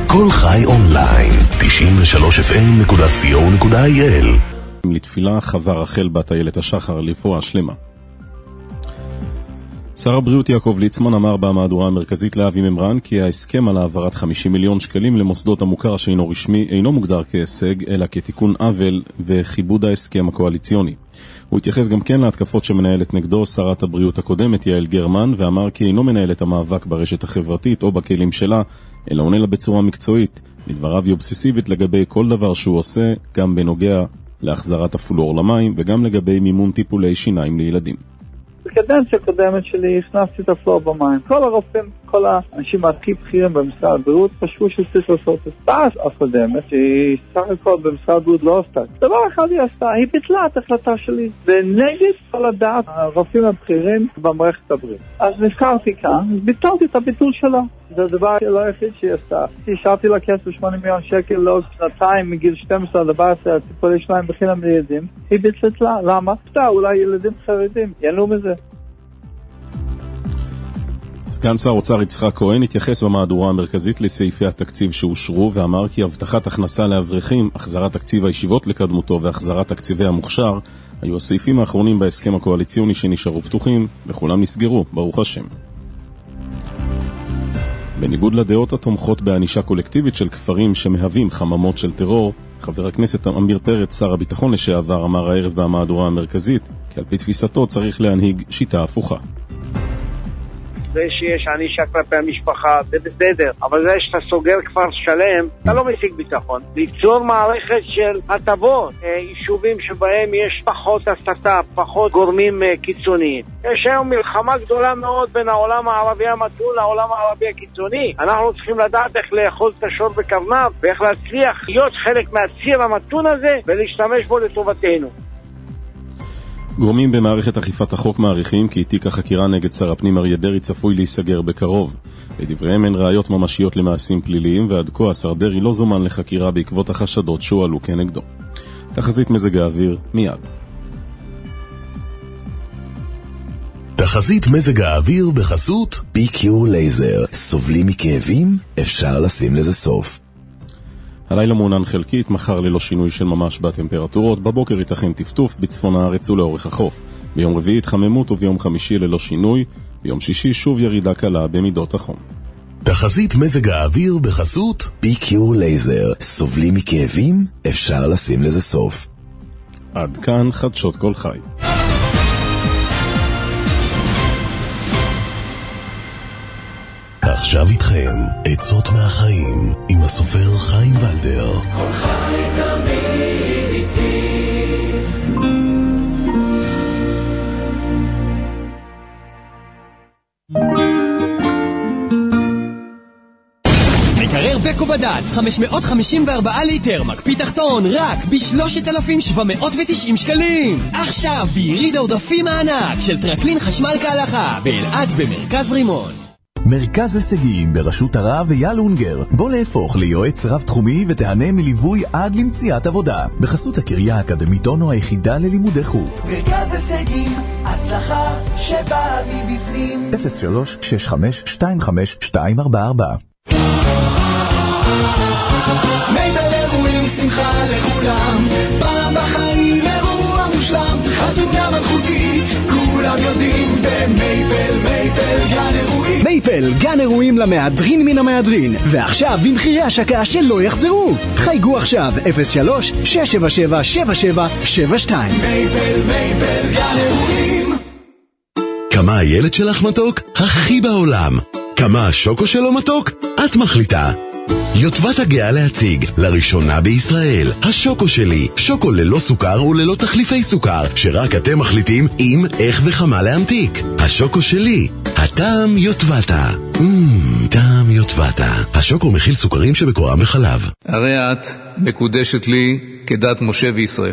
כל חי אונליין, 93fm.co.il. לתפילה חווה רחל בת איילת השחר לפרועה שלמה. שר הבריאות יעקב ליצמן אמר במהדורה המרכזית לאבי ממרן כי ההסכם על העברת 50 מיליון שקלים למוסדות המוכר שאינו רשמי אינו מוגדר כהישג אלא כתיקון עוול וכיבוד ההסכם הקואליציוני. הוא התייחס גם כן להתקפות שמנהלת נגדו שרת הבריאות הקודמת יעל גרמן ואמר כי אינו מנהל את המאבק ברשת החברתית או בכלים שלה אלא עונה לה בצורה מקצועית. לדבריו היא אובססיבית לגבי כל דבר שהוא עושה, גם בנוגע להחזרת הפלואור למים וגם לגבי מימון טיפולי שיניים לילדים. בקדנציה הקודמת שלי הכנסתי את הפלואור במים. כל הרופאים, כל האנשים הכי בכירים במשרד הבריאות חשבו שצריך לעשות את זה. הקודמת, שהיא סך הכל במשרד הבריאות לא עשתה. דבר אחד היא עשתה, היא ביטלה את ההחלטה שלי. ונגד כל הדעת הרופאים הבכירים במערכת הבריאות. אז נזכרתי כאן, ביטלתי את הביטול שלה. זה הדבר לא היחיד שהיא עשתה. השארתי לה כסף 8 מיליון שקל לעוד שנתיים מגיל 12 עד 14 טיפולי שיניים בחינם לילדים. היא ביטלה. למה? אולי ילדים חרדים ייהנו מזה. סגן שר אוצר יצחק כהן התייחס במהדורה המרכזית לסעיפי התקציב שאושרו ואמר כי הבטחת הכנסה לאברכים, החזרת תקציב הישיבות לקדמותו והחזרת תקציבי המוכשר היו הסעיפים האחרונים בהסכם הקואליציוני שנשארו פתוחים וכולם נסגרו, ברוך השם. בניגוד לדעות התומכות בענישה קולקטיבית של כפרים שמהווים חממות של טרור, חבר הכנסת עמיר פרץ, שר הביטחון לשעבר, אמר הערב במהדורה המרכזית כי על פי תפיסתו צריך להנהיג שיטה הפוכה. זה שיש ענישה כלפי המשפחה, זה בסדר, אבל זה שאתה סוגר כפר שלם, אתה לא משיג ביטחון. ליצור מערכת של הטבות, יישובים שבהם יש פחות הסתה, פחות גורמים קיצוניים. יש היום מלחמה גדולה מאוד בין העולם הערבי המתון לעולם הערבי הקיצוני. אנחנו צריכים לדעת איך לאחוז את השור בקרניו, ואיך להצליח להיות חלק מהציר המתון הזה, ולהשתמש בו לטובתנו. גורמים במערכת אכיפת החוק מעריכים כי תיק החקירה נגד שר הפנים אריה דרעי צפוי להיסגר בקרוב. לדבריהם אין ראיות ממשיות למעשים פליליים ועד כה השר דרעי לא זומן לחקירה בעקבות החשדות שהועלו כנגדו. תחזית מזג האוויר מיד. תחזית מזג האוויר בחסות PQ לייזר. סובלים מכאבים? אפשר לשים לזה סוף. הלילה מעונן חלקית, מחר ללא שינוי של ממש בטמפרטורות, בבוקר ייתכן טפטוף בצפון הארץ ולאורך החוף. ביום רביעי התחממות וביום חמישי ללא שינוי, ביום שישי שוב ירידה קלה במידות החום. תחזית מזג האוויר בחסות PQ לייזר. סובלים מכאבים? אפשר לשים לזה סוף. עד כאן חדשות כל חי. עכשיו איתכם עצות מהחיים עם הסופר חיים ולדר. כל חי תמיד איתי. מקרר בקו בד"ץ 554 ליטר מקפיא תחתון רק ב-3,790 שקלים. עכשיו ביריד העודפים הענק של טרקלין חשמל כהלכה באלעד במרכז רימון. מרכז הישגים בראשות הרב אייל אונגר. בוא להפוך ליועץ רב תחומי ותהנה מליווי עד למציאת עבודה בחסות הקריה האקדמית אונו היחידה ללימודי חוץ. מרכז הישגים, הצלחה שבאה מבפנים. 03-65-25-244. מייפל אירועים, שמחה לכולם, פעם בחיים אירוע מושלם, חתונה מלכותית, כולם יודעים במייפל, מייפל גן אירועים. מייפל גן אירועים למהדרין מן המהדרין, ועכשיו במחירי השקה שלא יחזרו. חייגו עכשיו 03-677-7772. מייפל, מייפל גן אירועים. כמה הילד שלך מתוק? הכי בעולם. כמה השוקו שלו מתוק? את מחליטה. יוטבתה גאה להציג לראשונה בישראל השוקו שלי, שוקו ללא סוכר וללא תחליפי סוכר, שרק אתם מחליטים אם, איך וכמה להמתיק. השוקו שלי, הטעם יוטבתה. טעם יוטבתה. השוקו מכיל סוכרים שבקורם בחלב. הרי את מקודשת לי כדת משה וישראל.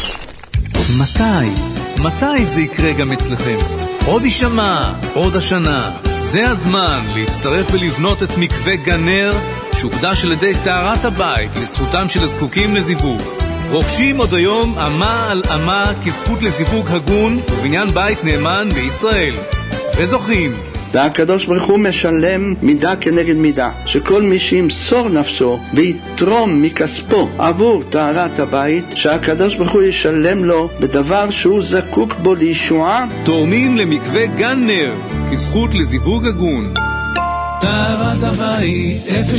מתי זה יקרה גם אצלכם? עוד יישמע, עוד השנה. זה הזמן להצטרף ולבנות את מקווה גנר, שהוקדש על ידי טהרת הבית לזכותם של הזקוקים לזיווג. רוכשים עוד היום אמה על אמה כזכות לזיווג הגון ובניין בית נאמן בישראל. וזוכים והקדוש ברוך הוא משלם מידה כנגד מידה, שכל מי שימסור נפשו ויתרום מכספו עבור טהרת הבית, שהקדוש ברוך הוא ישלם לו בדבר שהוא זקוק בו לישועה. תורמים למקווה גנר כזכות לזיווג הגון. טהרת הבית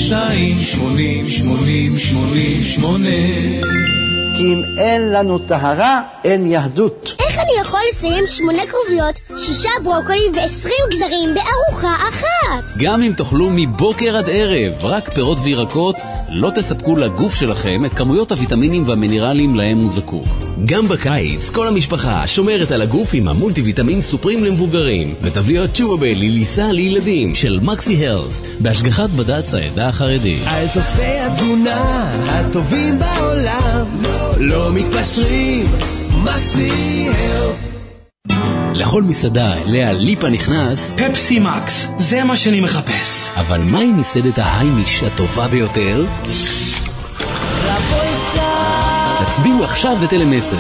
02-80-80-88. כי אם אין לנו טהרה, אין יהדות. איך אני יכול לסיים 8 קרוביות, 6 ברוקולי ו20 גזרים בארוחה אחת? גם אם תאכלו מבוקר עד ערב רק פירות וירקות, לא תספקו לגוף שלכם את כמויות הוויטמינים והמינרלים להם הוא זקוק. גם בקיץ, כל המשפחה שומרת על הגוף עם המולטי ויטמין סופרים למבוגרים, ותבליות צ'ובבל ליליסה לילדים של מקסי הרס, בהשגחת בד"ץ העדה החרדית. על תוספי התזונה הטובים בעולם, לא מתפשרים, מקסי הרס. לכל מסעדה אליה ליפה נכנס פפסי מקס, זה מה שאני מחפש. אבל מה עם מסעדת ההיימיש הטובה ביותר? הצביעו עכשיו בטלמסר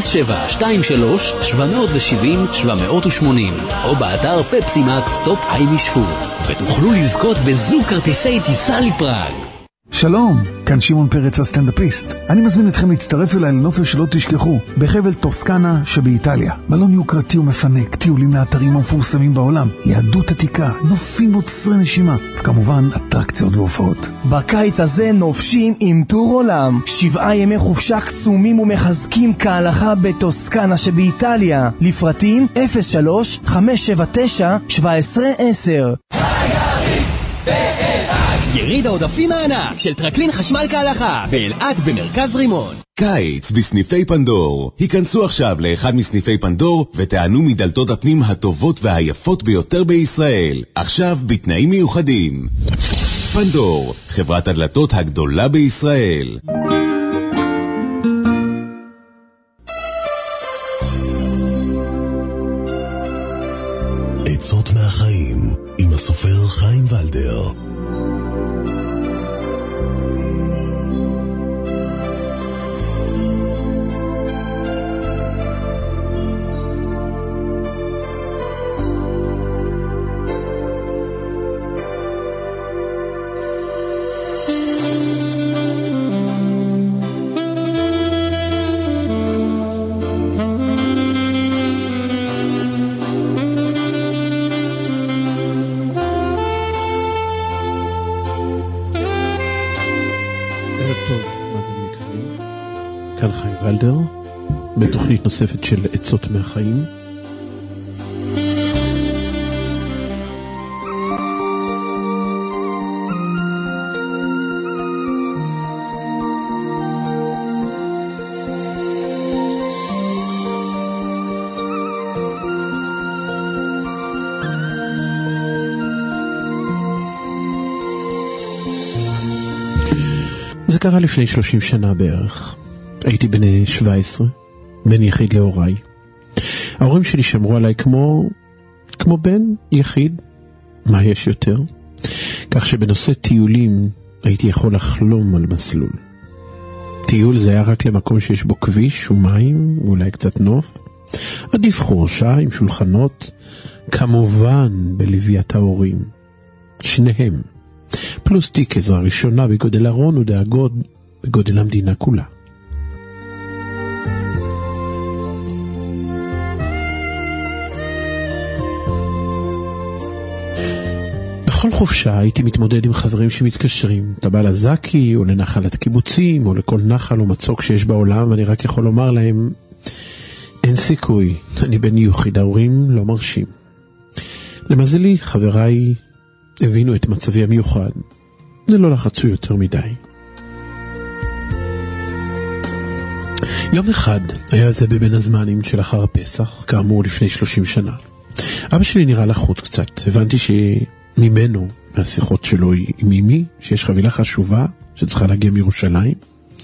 0723-770-780 או באתר פפסי מקס טופ היימיש פוד, ותוכלו לזכות בזוג כרטיסי טיסה לפראג. שלום, כאן שמעון פרץ הסטנדאפיסט. אני מזמין אתכם להצטרף אליי לנופש שלא תשכחו, בחבל טוסקנה שבאיטליה. מלון יוקרתי ומפנק, טיולים לאתרים המפורסמים בעולם, יהדות עתיקה, נופים מוצרי נשימה, וכמובן אטרקציות והופעות. בקיץ הזה נופשים עם טור עולם, 7 ימי חופשה קסומים ומחזקים כהלכה בטוסקנה שבאיטליה. לפרטים 03-579-1710. יריד העודפים הענק של טרקלין חשמל כהלכה באלעד במרכז רימון. קיץ בסניפי פנדור. היכנסו עכשיו לאחד מסניפי פנדור ותענו מדלתות הפנים הטובות והיפות ביותר בישראל. עכשיו בתנאים מיוחדים. פנדור, חברת הדלתות הגדולה בישראל. עצות מהחיים עם הסופר חיים ולדר. כאן חיים ולדר, בתוכנית נוספת של עצות מהחיים. זה קרה לפני 30 שנה בערך. הייתי בן 17, בן יחיד להוריי. ההורים שלי שמרו עליי כמו בן יחיד. מה יש יותר? כך שבנושא טיולים הייתי יכול לחלום על מסלול. טיול זה היה רק למקום שיש בו כביש ומים, ואולי קצת נוף. עדיף חורשה עם שולחנות, כמובן בלוויית ההורים. שניהם. פלוס תיק עזרה ראשונה בגודל ארון ודאגות בגודל המדינה כולה. בכל חופשה הייתי מתמודד עם חברים שמתקשרים. אתה בא לזקי או לנחלת קיבוצים או לכל נחל או מצוק שיש בעולם, ואני רק יכול לומר להם, אין סיכוי, אני בן יחיד, ההורים לא מרשים. למזלי, חבריי הבינו את מצבי המיוחד, ולא לחצו יותר מדי. יום אחד היה זה בבין הזמנים של אחר הפסח, כאמור לפני 30 שנה. אבא שלי נראה לחוץ קצת, הבנתי שממנו, מהשיחות שלו עם אמי, שיש חבילה חשובה שצריכה להגיע מירושלים.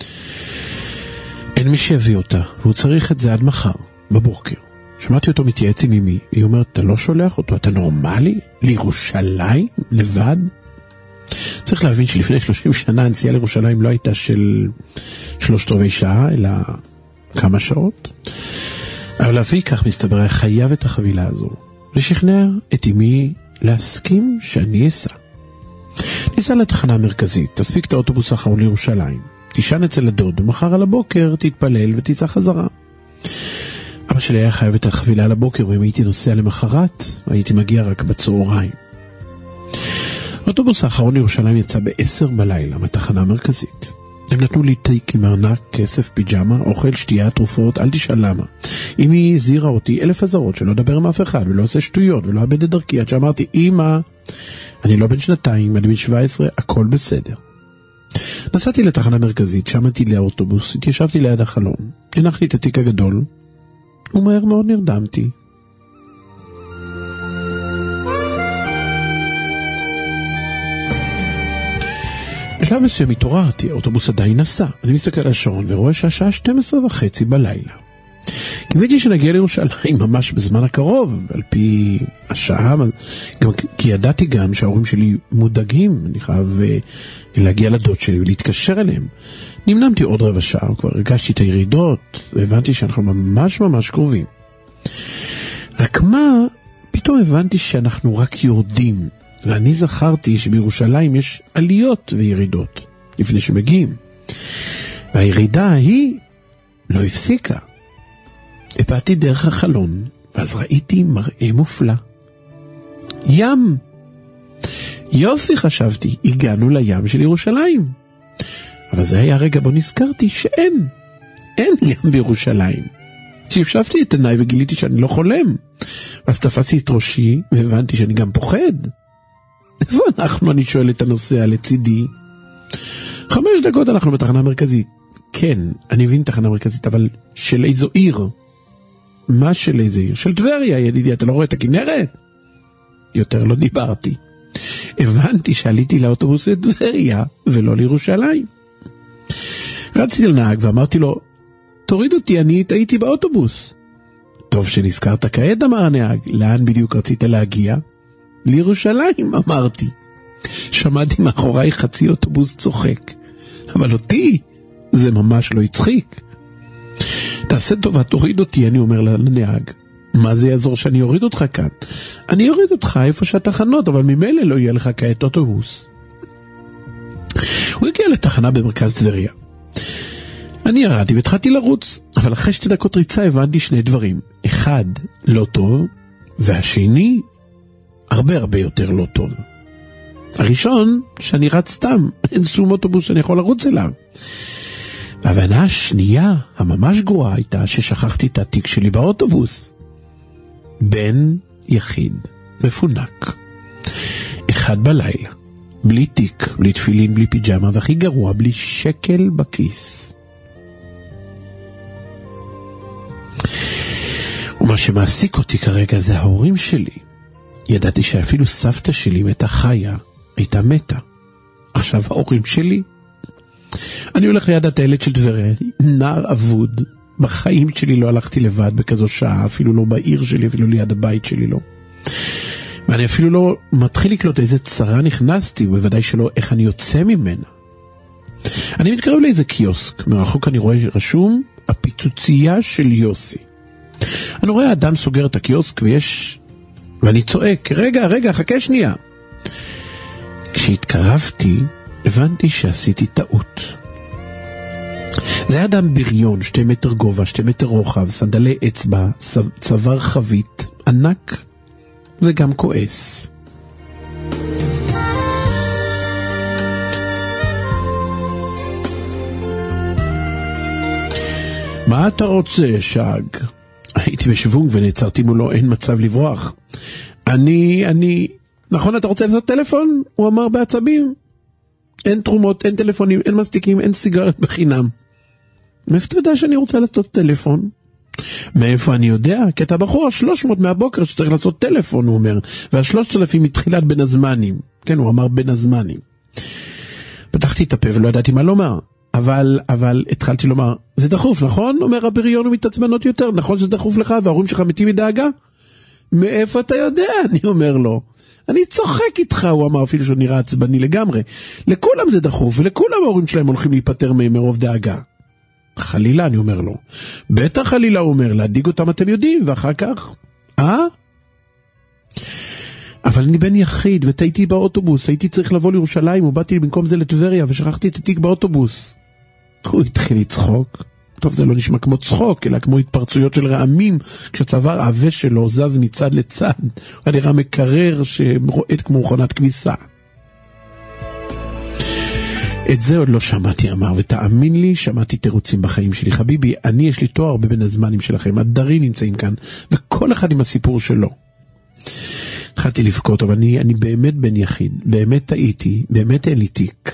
אין מי שיביא אותה, והוא צריך את זה עד מחר, בבוקר. שמעתי אותו מתייעץ עם אמי, היא אומרת, אתה לא שולח אותו, אתה נורמלי? לירושלים? לבד? צריך להבין שלפני 30 שנה הנסיעה לירושלים לא הייתה של 3/4 שעה, אלא כמה שעות. אבל להביא כך מסתבר, היה חייב את החבילה הזו, לשכנע את אמי להסכים שאני אסע. ניסע לתחנה המרכזית, תספיק את האוטובוס האחרון לירושלים, תישן אצל הדוד, ומחר על הבוקר תתפלל ותיסע חזרה. אבא שלי היה חייב את החבילה על הבוקר, ואם הייתי נוסע למחרת, הייתי מגיע רק בצהריים. האוטובוס האחרון לירושלים יצא ב-10 בלילה מהתחנה המרכזית. הם נתנו לי תיק עם ארנק, כסף, פיג'מה, אוכל, שתייה, תרופות, אל תשאל למה. אם היא הזהירה אותי 1000 אזהרות שלא אדבר עם אף אחד ולא עושה שטויות ולא אבד את דרכי, עד שאמרתי, אמא, אני לא בן 2, אני בן 17, הכל בסדר. נסעתי לתחנה המרכזית, שמעתי לאוטובוס, התיישבתי ליד החלון, הנחתי את התיק הגדול, ומהר מאוד נרדמתי. בשלב מסוים התעוררתי, האוטובוס עדיין נסע. אני מסתכל על השעון ורואה שהשעה 12:30 בלילה. קיוויתי שנגיע לירושלים ממש בזמן הקרוב, על פי השעה, גם, כי ידעתי גם שההורים שלי מודאגים, אני חייב להגיע לדוד שלי ולהתקשר אליהם. נמנמתי עוד רבע שעה, כבר הרגשתי את הירידות, והבנתי שאנחנו ממש ממש קרובים. רק מה, פתאום הבנתי שאנחנו רק יורדים, ואני זכרתי שבירושלים יש עליות וירידות, לפני שמגיעים. והירידה ההיא לא הפסיקה. הפעתי דרך החלון, ואז ראיתי מראה מופלא. ים! יופי, חשבתי, הגענו לים של ירושלים. אבל זה היה הרגע בו נזכרתי שאין ים בירושלים. כשהפשפתי את עיניי וגיליתי שאני לא חולם. ואז תפסתי את ראשי והבנתי שאני גם פוחד. איפה אנחנו, אני שואל את הנוסע לצידי? 5 דקות אנחנו בתחנה מרכזית. כן, אני מבין תחנה מרכזית, אבל של איזו עיר? מה של איזו עיר? של טבריה, ידידי, אתה לא רואה את הכנרת? יותר לא דיברתי. הבנתי שעליתי לאוטובוס לטבריה ולא לירושלים. רציתי לנהג ואמרתי לו, תוריד אותי, אני הייתי באוטובוס. טוב שנזכרת כעת, אמר הנהג, לאן בדיוק רצית להגיע? לירושלים, אמרתי. שמעתי מאחוריי חצי אוטובוס צוחק, אבל אותי זה ממש לא הצחיק. תעשה טובה, תוריד אותי, אני אומר לנהג. מה זה יעזור שאני אוריד אותך כאן? אני אוריד אותך איפה שהתחנות, אבל ממילא לא יהיה לך כעת אוטובוס. הוא הגיע לתחנה במרכז טבריה. אני ירדתי והתחלתי לרוץ, אבל אחרי 2 דקות ריצה הבנתי 2 דברים. אחד, לא טוב, והשני, הרבה יותר לא טוב. הראשון, שאני רץ סתם, אין שום אוטובוס שאני יכול לרוץ אליו. וההבנה השנייה, הממש גרועה, הייתה ששכחתי את התיק שלי באוטובוס. בן יחיד, מפונק. 1 בלילה, בלי תיק, בלי תפילין, בלי פיג'מה, והכי גרוע, בלי שקל בכיס. ומה שמעסיק אותי כרגע זה ההורים שלי. ידעתי שאפילו סבתא שלי מתה חיה, הייתה מתה. עכשיו ההורים שלי. אני הולך ליד הטיילת של טבריה, נער אבוד. בחיים שלי לא הלכתי לבד בכזו שעה, אפילו לא בעיר שלי, אפילו ליד הבית שלי לא. ואני אפילו לא מתחיל לקלוט איזה צרה נכנסתי, בוודאי שלא איך אני יוצא ממנה. אני מתקרב לאיזה קיוסק, מרחוק אני רואה רשום, הפיצוצייה של יוסי. אני רואה האדם סוגר את הקיוסק ואני צועק, רגע, חכה שנייה. כשהתקרבתי, הבנתי שעשיתי טעות. זה אדם בריון, 2 מטר גובה, 2 מטר רוחב, סנדלי אצבע, צוואר חבית, ענק וגם כועס. מה אתה רוצה, שג? הייתי בשוונג ונעצרתי מולו, אין מצב לברוח. נכון, אתה רוצה לעשות טלפון? הוא אמר בעצבים. אין תרומות, אין טלפונים, אין מסטיקים, אין סיגרת בחינם. מאיפה אתה יודע שאני רוצה לעשות טלפון? מאיפה אני יודע? כי אתה בחור 300 מהבוקר שצריך לעשות טלפון, הוא אומר. וה3,000 מתחילת בין הזמנים. כן, הוא אמר בין הזמנים. פתחתי את הפה ולא ידעתי מה לומר. אבל התחלתי לומר, זה דחוף, נכון? אומר הבריון ומתעצבנות יותר. נכון שזה דחוף לך וההורים שלך מתים מדאגה? מאיפה אתה יודע? אני אומר לו. אני צוחק איתך, הוא אמר, אפילו שהוא נראה עצבני לגמרי. לכולם זה דחוף, ולכולם ההורים שלהם הולכים להיפטר מרוב דאגה. חלילה, אני אומר לו. בטח חלילה, הוא אומר, להדיג אותם אתם יודעים, ואחר כך, אבל אבל אני בן יחיד, וטעיתי באוטובוס, הייתי צריך לבוא לירושלים, ובאתי במקום זה לטבריה, ושכחתי את התיק באוטובוס. הוא התחיל לצחוק. טוב, זה לא נשמע כמו צחוק, אלא כמו התפרצויות של רעמים, כשצוואר העבה שלו זז מצד לצד, הוא נראה מקרר שרועד כמו מכונת כביסה. את זה עוד לא שמעתי, אמר, ותאמין לי, שמעתי תירוצים בחיים שלי. חביבי, אני יש לי תואר בבין הזמנים שלכם, הדרים נמצאים כאן, וכל אחד עם הסיפור שלו. התחלתי לבכות, אבל אני באמת בן יחיד, באמת טעיתי, באמת אין לי תיק.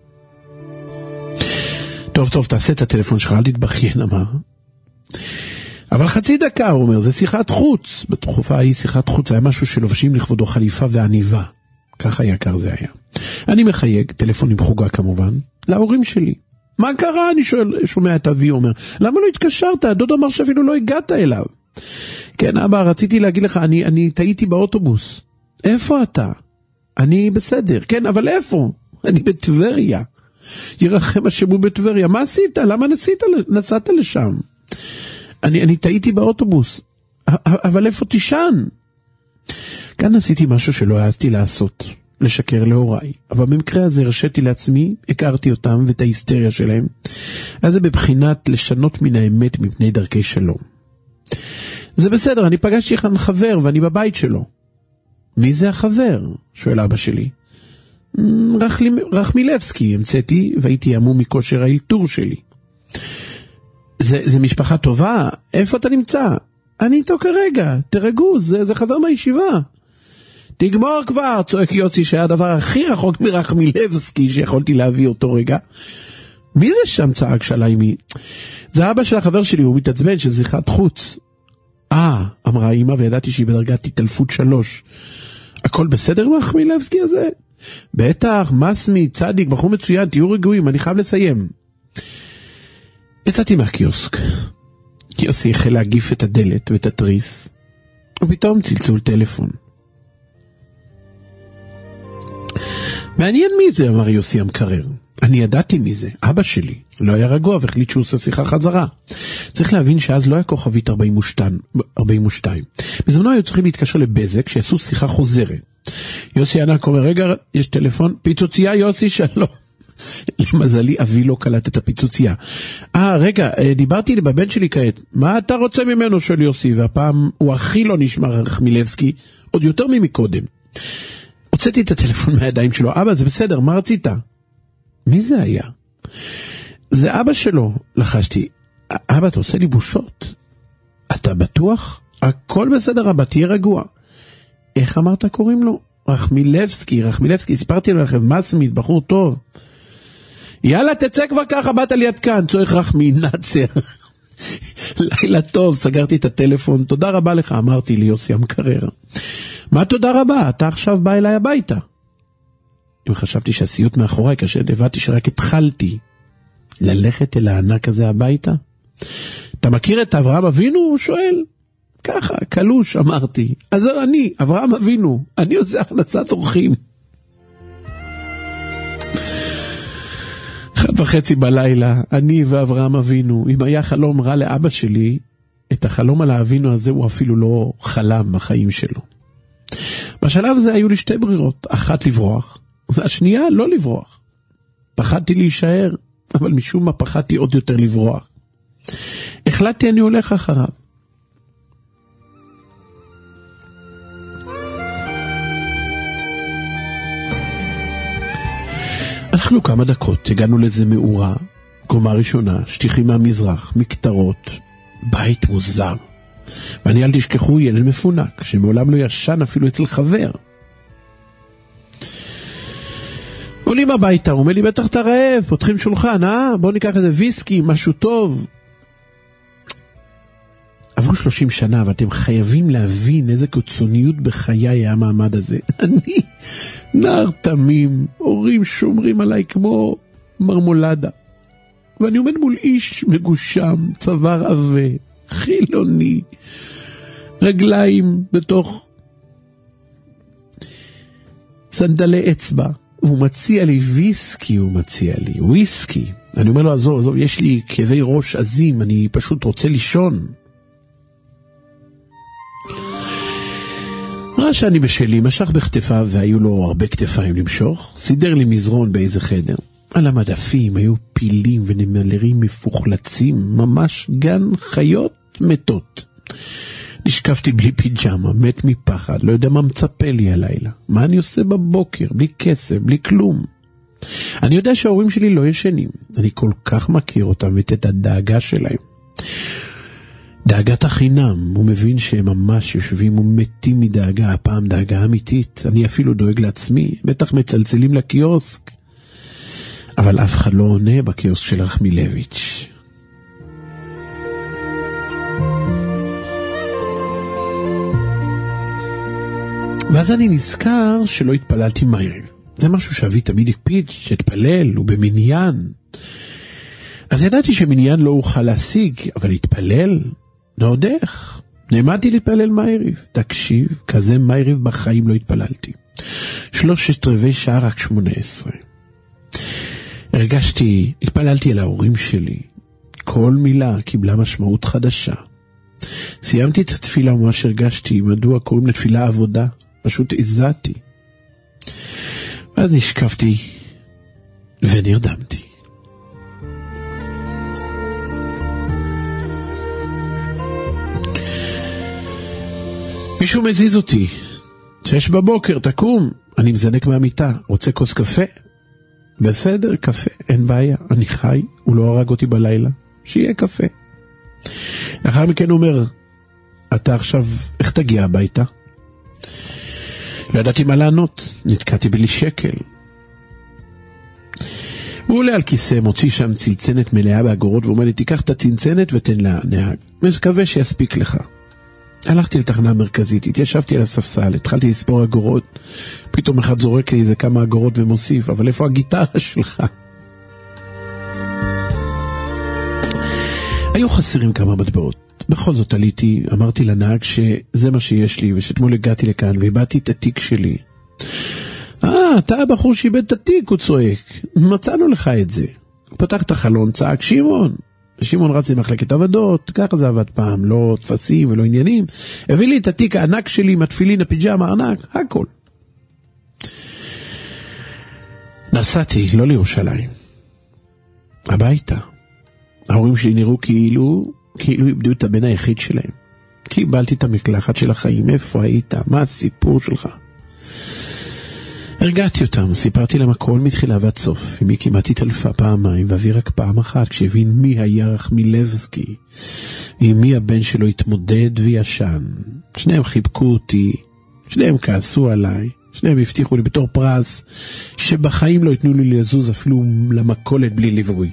טוב, תעשה את הטלפון שלך, אל תתבכיין, אמר. אבל חצי דקה, הוא אומר, זה שיחת חוץ. בתקופה ההיא שיחת חוץ, היה משהו שלובשים לכבודו חליפה ועניבה. ככה יקר זה היה. אני מחייג, טלפון עם חוגה כמובן, להורים שלי. מה קרה? אני שומע את אבי, אומר, למה לא התקשרת? הדוד אמר שאפילו לא הגעת אליו. כן, אבא, רציתי להגיד לך, אני טעיתי באוטובוס. איפה אתה? אני בסדר. כן, אבל איפה? אני בטבריה. ירחם השמו בטבריה. מה עשית? למה נסעת לשם? אני טעיתי באוטובוס. אבל איפה תישן? כאן עשיתי משהו שלא העזתי לעשות. לשקר להוריי. אבל במקרה הזה הרשיתי לעצמי, הכרתי אותם ואת ההיסטריה שלהם. אז זה בבחינת לשנות מן האמת מפני דרכי שלום. זה בסדר, אני פגשתי כאן חבר ואני בבית שלו. מי זה החבר? שואל אבא שלי. רחמילבסקי, המצאתי והייתי עמום מכושר האלתור שלי. זה משפחה טובה? איפה אתה נמצא? אני איתו כרגע, תרגעו, זה חבר מהישיבה. תגמור כבר, צועק יוסי שהיה הדבר הכי רחוק מרחמילבסקי שיכולתי להביא אותו רגע. מי זה שם? צעק שלי. זה אבא של החבר שלי, הוא מתעצבן של שיחת חוץ. אמרה אמא, וידעתי שהיא בדרגת התעלפות 3. הכל בסדר רחמילבסקי הזה? בטח, מסמי, צדיק, בחור מצוין, תהיו רגועים, אני חייב לסיים. יצאתי מהקיוסק. יוסי החל להגיף את הדלת ואת התריס, ופתאום צלצול טלפון. מעניין מי זה, אמר יוסי המקרר. אני ידעתי מי זה, אבא שלי. לא היה רגוע והחליט שהוא עושה שיחה חזרה. צריך להבין שאז לא היה כוכבית 42. בזמנו היו צריכים להתקשר לבזק שיעשו שיחה חוזרת. יוסי ענק אומר, רגע, יש טלפון, פיצוצייה יוסי שלום. למזלי, אבי לא קלט את הפיצוצייה. רגע, דיברתי בבן שלי כעת. מה אתה רוצה ממנו? שואל יוסי, והפעם הוא הכי לא נשמע רחמילבסקי, עוד יותר ממקודם. הוצאתי את הטלפון מהידיים שלו. אבא, זה בסדר, מה רצית? מי זה היה? זה אבא שלו. לחשתי, אבא, אתה עושה לי בושות. אתה בטוח? הכל בסדר, אבא, תהיה רגוע. איך אמרת קוראים לו? רחמילבסקי, סיפרתי לכם, מסמית, בחור טוב. יאללה, תצא כבר ככה, באת ליד כאן, צורך רחמי, נאצר. לילה טוב, סגרתי את הטלפון, תודה רבה לך, אמרתי לי יוסי המקרר. מה תודה רבה? אתה עכשיו בא אליי הביתה. אם חשבתי שהסיוט מאחוריי, כאשר הבנתי שרק התחלתי ללכת אל הענק הזה הביתה. אתה מכיר את אברהם אבינו? הוא שואל. ככה, קלוש, אמרתי. אז זהו אני, אברהם אבינו, אני עושה הכנסת אורחים. 1:30 בלילה, אני ואברהם אבינו, אם היה חלום רע לאבא שלי, את החלום על האבינו הזה הוא אפילו לא חלם בחיים שלו. בשלב הזה היו לי 2 ברירות, אחת לברוח, והשנייה לא לברוח. פחדתי להישאר, אבל משום מה פחדתי עוד יותר לברוח. החלטתי אני הולך אחריו. הלכנו כמה דקות, הגענו לאיזה מאורה, קומה ראשונה, שטיחים מהמזרח, מקטרות, בית מוזר. ואני אל תשכחו ילד מפונק, שמעולם לא ישן אפילו אצל חבר. עולים הביתה, הוא אומר לי, בטח אתה רעב, פותחים שולחן, בוא ניקח איזה ויסקי, משהו טוב. עברו 30 שנה, ואתם חייבים להבין איזה קיצוניות בחיי היה המעמד הזה. אני נער תמים, הורים שומרים עליי כמו מרמולדה. ואני עומד מול איש מגושם, צוואר עבה, חילוני, רגליים בתוך סנדלי אצבע. והוא מציע לי ויסקי, וויסקי. אני אומר לו, עזוב, יש לי כאבי ראש עזים, אני פשוט רוצה לישון. ראה שאני בשלי, משך בכתפיו והיו לו הרבה כתפיים למשוך, סידר לי מזרון באיזה חדר. על המדפים היו פילים ונמלרים מפוחלצים, ממש גן חיות מתות. נשקפתי בלי פיג'מה, מת מפחד, לא יודע מה מצפה לי הלילה. מה אני עושה בבוקר, בלי כסף, בלי כלום. אני יודע שההורים שלי לא ישנים, אני כל כך מכיר אותם ואת הדאגה שלהם. דאגת החינם, הוא מבין שהם ממש יושבים ומתים מדאגה, הפעם דאגה אמיתית. אני אפילו דואג לעצמי, בטח מצלצלים לקיוסק. אבל אף אחד לא עונה בקיוסק של רחמילביץ'. ואז אני נזכר שלא התפללתי מהערב. זה משהו שאבי תמיד הקפיד, שהתפלל, הוא במניין. אז ידעתי שמניין לא אוכל להשיג, אבל התפלל, עוד איך. נעמדתי להתפלל מהערב. תקשיב, כזה מהערב בחיים לא התפללתי. 3/4 שעה, רק 18. הרגשתי, התפללתי על ההורים שלי. כל מילה קיבלה משמעות חדשה. סיימתי את התפילה וממש הרגשתי, מדוע קוראים לתפילה עבודה. פשוט עזעתי. ואז נשקפתי ונרדמתי. מישהו מזיז אותי. 6 בבוקר, תקום. אני מזנק מהמיטה. רוצה כוס קפה? בסדר, קפה, אין בעיה. אני חי, הוא לא הרג אותי בלילה. שיהיה קפה. לאחר מכן הוא אומר, אתה עכשיו, איך תגיע הביתה? לא ידעתי מה לענות, נתקעתי בלי שקל. הוא עולה על כיסא, מוציא שם צנצנת מלאה באגורות, ואומר לי, תיקח את הצנצנת ותן לה נהג. מקווה שיספיק לך. הלכתי לתחנה המרכזית, התיישבתי על הספסל, התחלתי לספור אגורות, פתאום אחד זורק לי איזה כמה אגורות ומוסיף, אבל איפה הגיטרה שלך? היו חסרים כמה מטבעות. בכל זאת עליתי, אמרתי לנהג שזה מה שיש לי, ושאתמול הגעתי לכאן והבאתי את התיק שלי. אתה הבחור שאיבד את התיק, הוא צועק. מצאנו לך את זה. הוא פתח את החלון, צעק, שמעון רץ למחלקת עבודות, ככה זה עבד פעם, לא תפסים ולא עניינים. הביא לי את התיק הענק שלי, מתפילין, הפיג'מה, ענק, הכל. נסעתי, לא לירושלים, הביתה. ההורים שלי נראו כאילו איבדו את הבן היחיד שלהם. קיבלתי את המקלחת של החיים, איפה היית? מה הסיפור שלך? הרגעתי אותם, סיפרתי להם הכל מתחילה ועד סוף. אמי כמעט התעלפה פעמיים, ואבי רק פעם אחת, כשהבין מי היה רחמילבסקי, עם מי הבן שלו התמודד וישן. שניהם חיבקו אותי, שניהם כעסו עליי, שניהם הבטיחו לי בתור פרס, שבחיים לא יתנו לי לזוז אפילו למקולת בלי ליווי.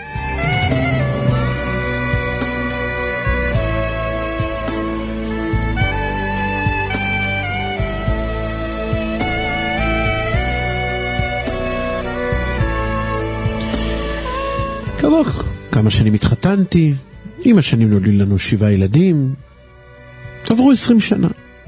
כעבור כמה שנים התחתנתי, עם השנים נולדו לנו 7 ילדים, עברו 20 שנה.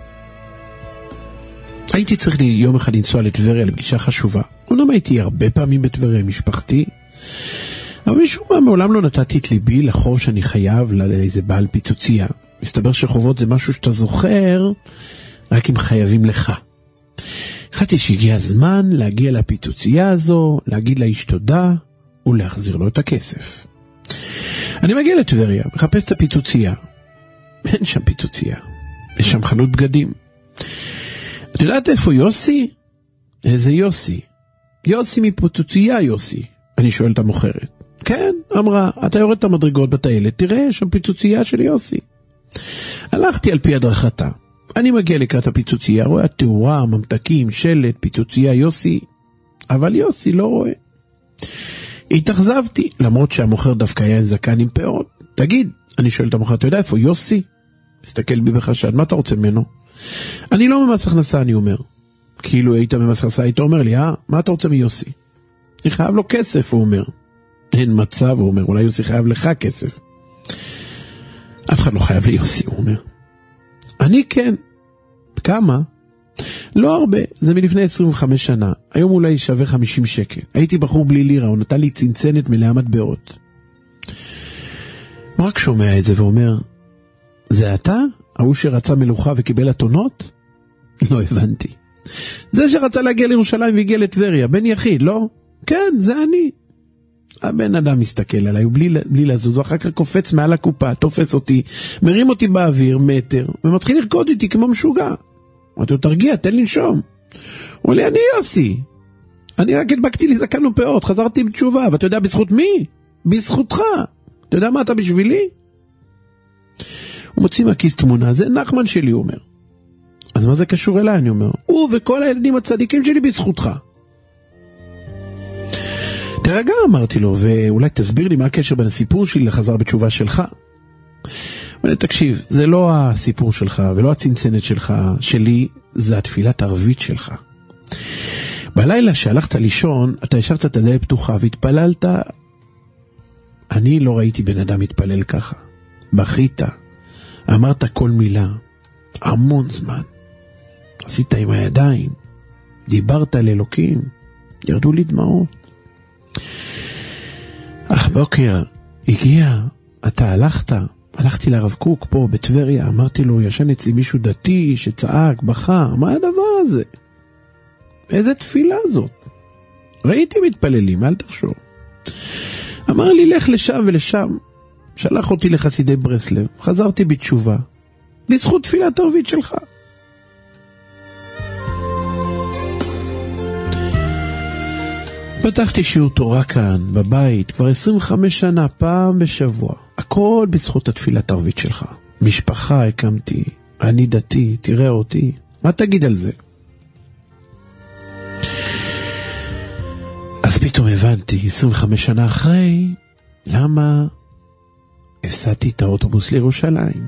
הייתי צריך לי יום אחד לנסוע לטבריה לפגישה חשובה. אומנם הייתי הרבה פעמים בטבריה עם משפחתי, אבל משום מה מעולם לא נתתי את ליבי לחוב שאני חייב לאיזה בעל פיצוצייה. מסתבר שחובות זה משהו שאתה זוכר רק אם חייבים לך. החלטתי שהגיע הזמן להגיע לפיצוצייה הזו, להגיד לאיש תודה ולהחזיר לו את הכסף. אני מגיע לטבריה, מחפש את הפיצוצייה. אין שם פיצוצייה, יש שם חנות בגדים. את יודעת איפה יוסי? איזה יוסי? יוסי מפיצוצייה יוסי. אני שואל את המוכרת. כן, אמרה, אתה יורד את המדרגות בטיילת, תראה, יש שם פיצוצייה של יוסי. הלכתי על פי הדרכתה. אני מגיע לקראת הפיצוצייה, רואה תאורה, ממתקים, שלט, פיצוצייה יוסי, אבל יוסי לא רואה. התאכזבתי, למרות שהמוכר דווקא היה זקן עם פאות. תגיד, אני שואל את המוכר, אתה יודע איפה יוסי? מסתכל בי בחשד, מה אתה רוצה ממנו? אני לא ממס הכנסה, אני אומר. כאילו היית ממס הכנסה, היית אומר לי, מה אתה רוצה מיוסי? אני חייב לו כסף, הוא אומר. אין מצב, הוא אומר, אולי יוסי חייב לך כסף. אף אחד לא חייב לי יוסי, הוא אומר. אני כן. כמה? לא הרבה, זה מלפני 25 שנה. היום אולי שווה 50 שקל. הייתי בחור בלי לירה, הוא נתן לי צנצנת מלאה מטבעות. הוא רק שומע את זה ואומר, זה אתה? ההוא שרצה מלוכה וקיבל אתונות? לא הבנתי. זה שרצה להגיע לירושלים והגיע לטבריה, בן יחיד, לא? כן, זה אני. הבן אדם מסתכל עליי, בלי לזוז, ואחר כך קופץ מעל הקופה, תופס אותי, מרים אותי באוויר, מטר, ומתחיל לרקוד איתי כמו משוגע. אמרתי לו, תרגיע, תן לנשום. הוא אומר לי, אני יוסי. אני רק הדבקתי לי זקן ופאות, חזרתי בתשובה, ואתה יודע בזכות מי? בזכותך. אתה יודע מה אתה בשבילי? הוא מוציא מהכיס תמונה, זה נחמן שלי, הוא אומר. אז מה זה קשור אליי? אני אומר, הוא וכל הילדים הצדיקים שלי בזכותך. תרגע, אמרתי לו, ואולי תסביר לי מה הקשר בין הסיפור שלי לחזר בתשובה שלך. אבל תקשיב, זה לא הסיפור שלך ולא הצנצנת שלך, שלי זה התפילת ערבית שלך. בלילה שהלכת לישון, אתה השארת את הדלת פתוחה והתפללת. אני לא ראיתי בן אדם מתפלל ככה. בכית, אמרת כל מילה, המון זמן. עשית עם הידיים, דיברת על אלוקים, ירדו לי דמעות. אך בוקר הגיע, אתה הלכתי לרב קוק פה בטבריה, אמרתי לו, ישן אצלי מישהו דתי שצעק, בכה, מה הדבר הזה? איזה תפילה זאת? ראיתי מתפללים, אל תחשוב. אמר לי, לך לשם ולשם. שלח אותי לחסידי ברסלב, חזרתי בתשובה, בזכות תפילת ערבית שלך. פתחתי שיעור תורה כאן, בבית, כבר 25 שנה, פעם בשבוע. הכל בזכות התפילת ערבית שלך. משפחה הקמתי, אני דתי, תראה אותי. מה תגיד על זה? אז פתאום הבנתי, 25 שנה אחרי, למה הפסדתי את האוטובוס לירושלים.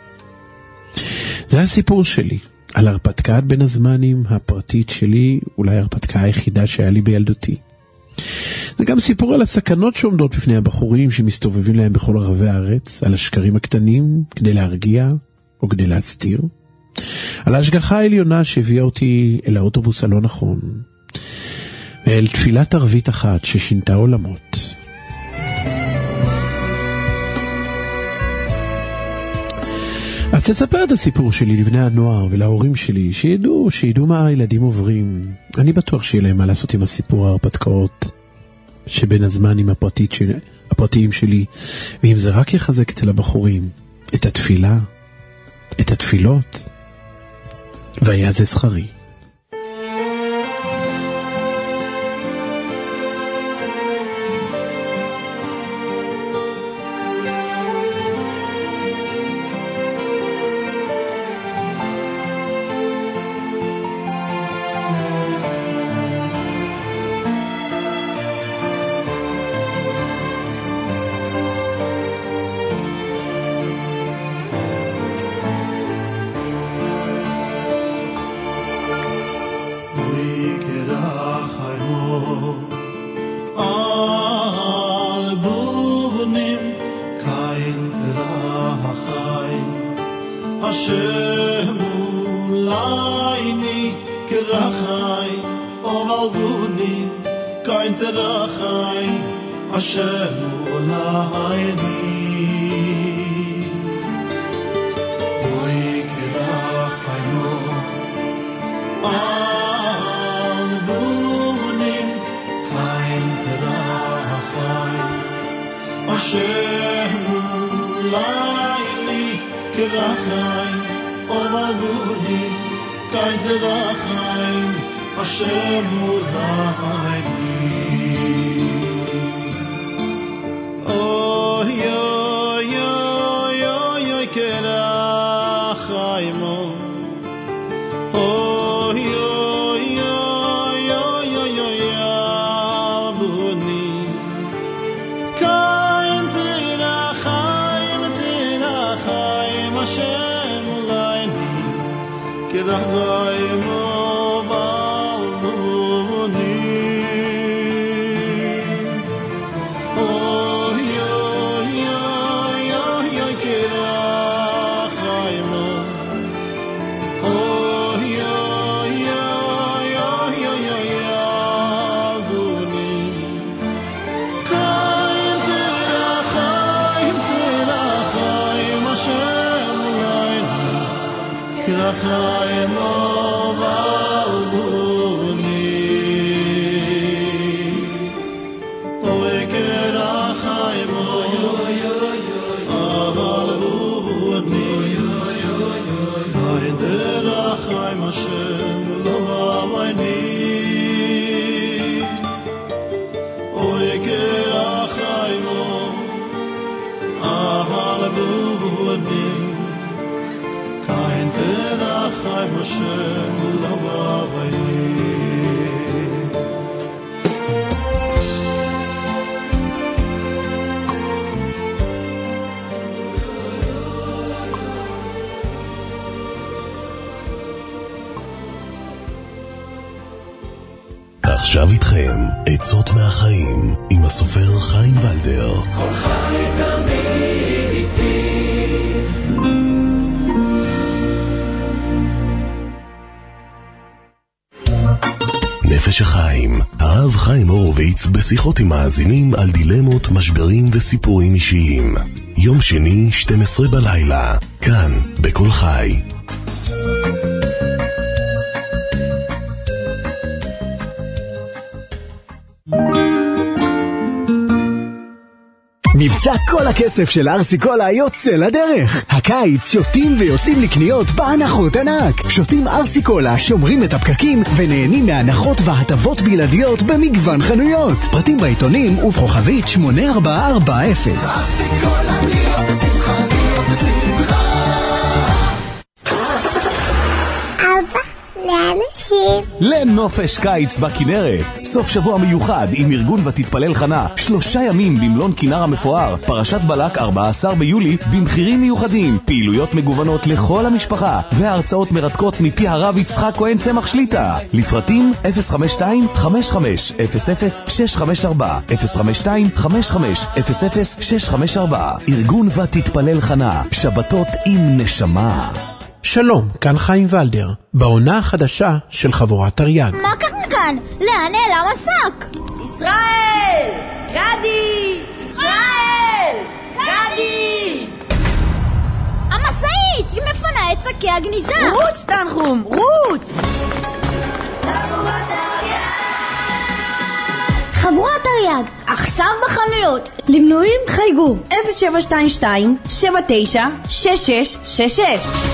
זה הסיפור שלי, על הרפתקת בין הזמנים הפרטית שלי, אולי הרפתקה היחידה שהיה לי בילדותי. זה גם סיפור על הסכנות שעומדות בפני הבחורים שמסתובבים להם בכל רחבי הארץ, על השקרים הקטנים כדי להרגיע או כדי להסתיר, על ההשגחה העליונה שהביאה אותי אל האוטובוס הלא נכון, ואל תפילת ערבית אחת ששינתה עולמות. אז תספר את הסיפור שלי לבני הנוער ולהורים שלי, שידעו מה הילדים עוברים. אני בטוח שיהיה להם מה לעשות עם הסיפור ההרפתקאות שבין הזמנים הפרטיים שלי, ואם זה רק יחזק אצל הבחורים את התפילה, את התפילות, והיה זה שכרי. עכשיו איתכם עצות מהחיים עם הסופר חיים ולדר. כל חי תמיד איתי. נפש החיים, הרב חיים הורוביץ בשיחות עם מאזינים על דילמות, משברים וסיפורים אישיים. יום שני 12 בלילה, כאן בכל חי. מבצע כל הכסף של ארסיקולה יוצא לדרך. הקיץ שותים ויוצאים לקניות בהנחות ענק. שותים ארסיקולה, שומרים את הפקקים ונהנים מהנחות והטבות בלעדיות במגוון חנויות. פרטים בעיתונים ובכוכבית 8440. ארסיקולה להיות בשמחה, להיות בשמחה. לנופש קיץ בכנרת, סוף שבוע מיוחד עם ארגון ותתפלל חנה, 3 ימים במלון כנר המפואר, פרשת בלק 14 ביולי במחירים מיוחדים, פעילויות מגוונות לכל המשפחה והרצאות מרתקות מפי הרב יצחק כהן צמח שליטה. לפרטים 052-550-654 052-550-654. ארגון ותתפלל חנה, שבתות עם נשמה. שלום, כאן חיים ולדר, בעונה החדשה של חבורת תרי"ג. מה קרה כאן? לאן נעלם השק? ישראל! גדי! ישראל! גדי! המשאית! היא מפנה את שקי הגניזה! רוץ תנחום! רוץ! חבורת תרי"ג, עכשיו בחנויות. למנויים חייגו 0722-796666.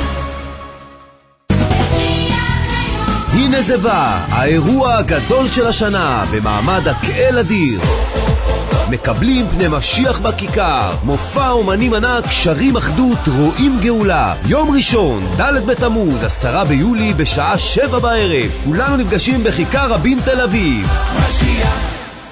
הנה זה בא, האירוע הגדול של השנה במעמד הקהל אדיר. מקבלים פני משיח בכיכר, מופע אומנים ענק, שרים אחדות, רואים גאולה. יום ראשון, ד' בתמוז, 10 ביולי בשעה 7 בערב. כולנו נפגשים בכיכר רבין תל אביב. משיח.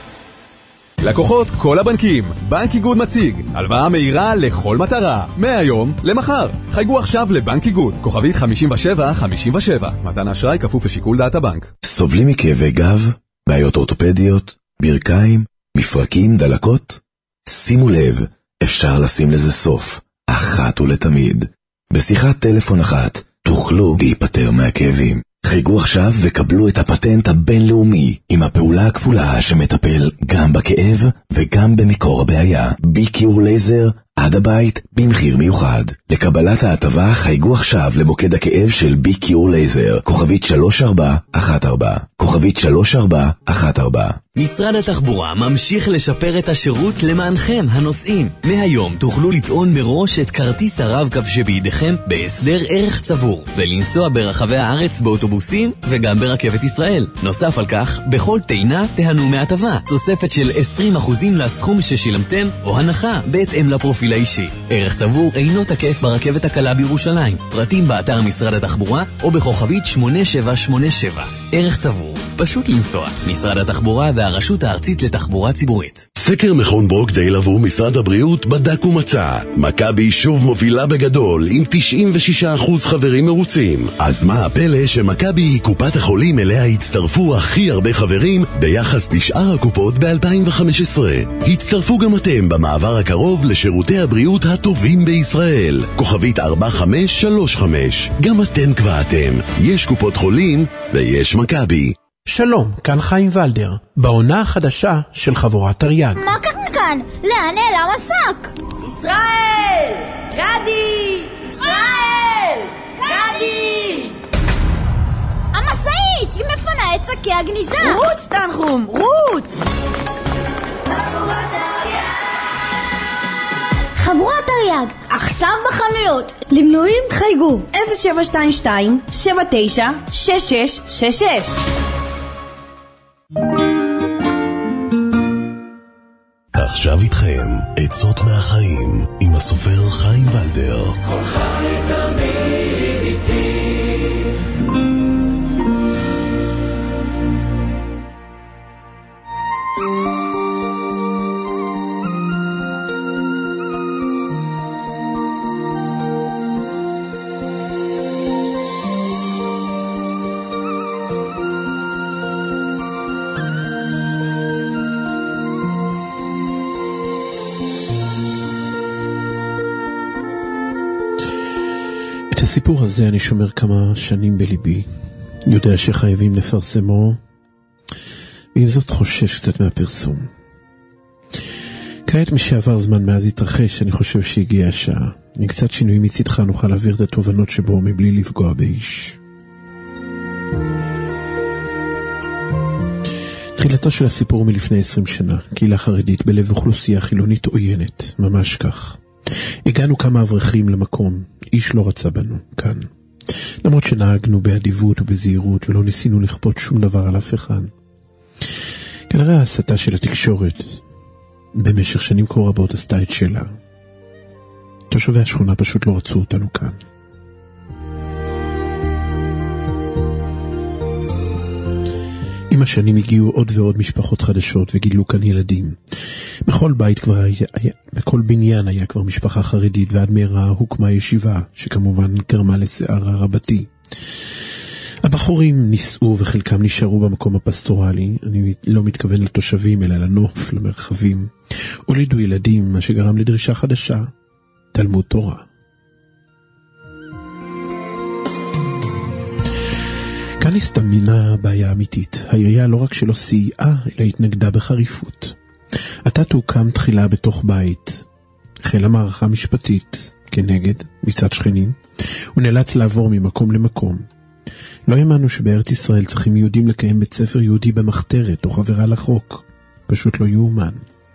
לקוחות כל הבנקים, בנק איגוד מציג הלוואה מהירה לכל מטרה, מהיום למחר. חייגו עכשיו לבנק איגוד, כוכבית 5757. מתן אשראי כפוף לשיקול דעת הבנק. סובלים מכאבי גב, בעיות אורתופדיות, ברכיים, מפרקים, דלקות? שימו לב, אפשר לשים לזה סוף, אחת ולתמיד. בשיחת טלפון אחת תוכלו להיפטר מהכאבים. חייגו עכשיו וקבלו את הפטנט הבינלאומי עם הפעולה הכפולה שמטפל גם בכאב וגם במקור הבעיה. בי-קיור לייזר עד הבית במחיר מיוחד. לקבלת ההטבה חייגו עכשיו למוקד הכאב של בי-קיור לייזר, כוכבית 3414, כוכבית 3414. משרד התחבורה ממשיך לשפר את השירות למענכם הנוסעים. מהיום תוכלו לטעון מראש את כרטיס הרב-קו שבידיכם בהסדר ערך צבור ולנסוע ברחבי הארץ באוטובוסים וגם ברכבת ישראל. נוסף על כך, בכל טעינה תהנו מהטבה, תוספת של 20% לסכום ששילמתם או הנחה בהתאם לפרופיל האישי. ערך צבור אינו תקף ברכבת הקלה בירושלים. פרטים באתר משרד התחבורה או בכוכבית 8787. ערך צבור, פשוט לנסוע. משרד התחבורה והרשות הארצית לתחבורה ציבורית. סקר מכון ברוקדייל עבור משרד הבריאות בדק ומצא, מכבי שוב מובילה בגדול עם 96% חברים מרוצים. אז מה הפלא שמכבי היא קופת החולים אליה הצטרפו הכי הרבה חברים ביחס לשאר הקופות ב-2015. הצטרפו גם אתם במעבר הקרוב לשירותי הבריאות הטובים בישראל. כוכבית 4535. גם אתם קבעתם. יש קופות חולים ויש מכבי. שלום, כאן חיים ולדר, בעונה החדשה של חבורת תרי"ג. מה קרה כאן? לאן נעלם השק? ישראל! גדי! ישראל! גדי! גדי! המשאית! היא מפנה את שקי הגניזה! רוץ, תנחום! רוץ! חבורת תרי"ג, עכשיו בחנויות. למנויים חייגו 0722-796666. עכשיו איתכם עצות מהחיים עם הסופר חיים ולדר. כל חיים תמיד איתי. את הסיפור הזה אני שומר כמה שנים בליבי, יודע שחייבים לפרסמו, ועם זאת חושש קצת מהפרסום. כעת משעבר זמן מאז התרחש, אני חושב שהגיעה השעה. עם קצת שינויים מצדך נוכל להעביר את התובנות שבו מבלי לפגוע באיש. תחילתו של הסיפור מלפני 20 שנה, קהילה חרדית בלב אוכלוסייה חילונית עוינת, ממש כך. הגענו כמה אברכים למקום, איש לא רצה בנו, כאן. למרות שנהגנו באדיבות ובזהירות ולא ניסינו לכפות שום דבר על אף אחד. כנראה ההסתה של התקשורת במשך שנים כה רבות עשתה את שלה. תושבי השכונה פשוט לא רצו אותנו כאן. עם השנים הגיעו עוד ועוד משפחות חדשות וגילו כאן ילדים. בכל בית כבר בכל בניין היה כבר משפחה חרדית, ועד מהרה הוקמה ישיבה, שכמובן גרמה לסערה רבתי. הבחורים ניסו וחלקם נשארו במקום הפסטורלי, אני לא מתכוון לתושבים אלא לנוף, למרחבים. הולידו ילדים, מה שגרם לדרישה חדשה, תלמוד תורה. כאן הסתמנה בעיה אמיתית. העירייה לא רק שלא סייעה, אלא התנגדה בחריפות. עתה תוקם תחילה בתוך בית. החלה מערכה משפטית כנגד מצד שכנים. הוא נאלץ לעבור ממקום למקום. לא האמנו שבארץ ישראל צריכים יהודים לקיים בית ספר יהודי במחתרת או חברה לחוק. פשוט לא יאומן.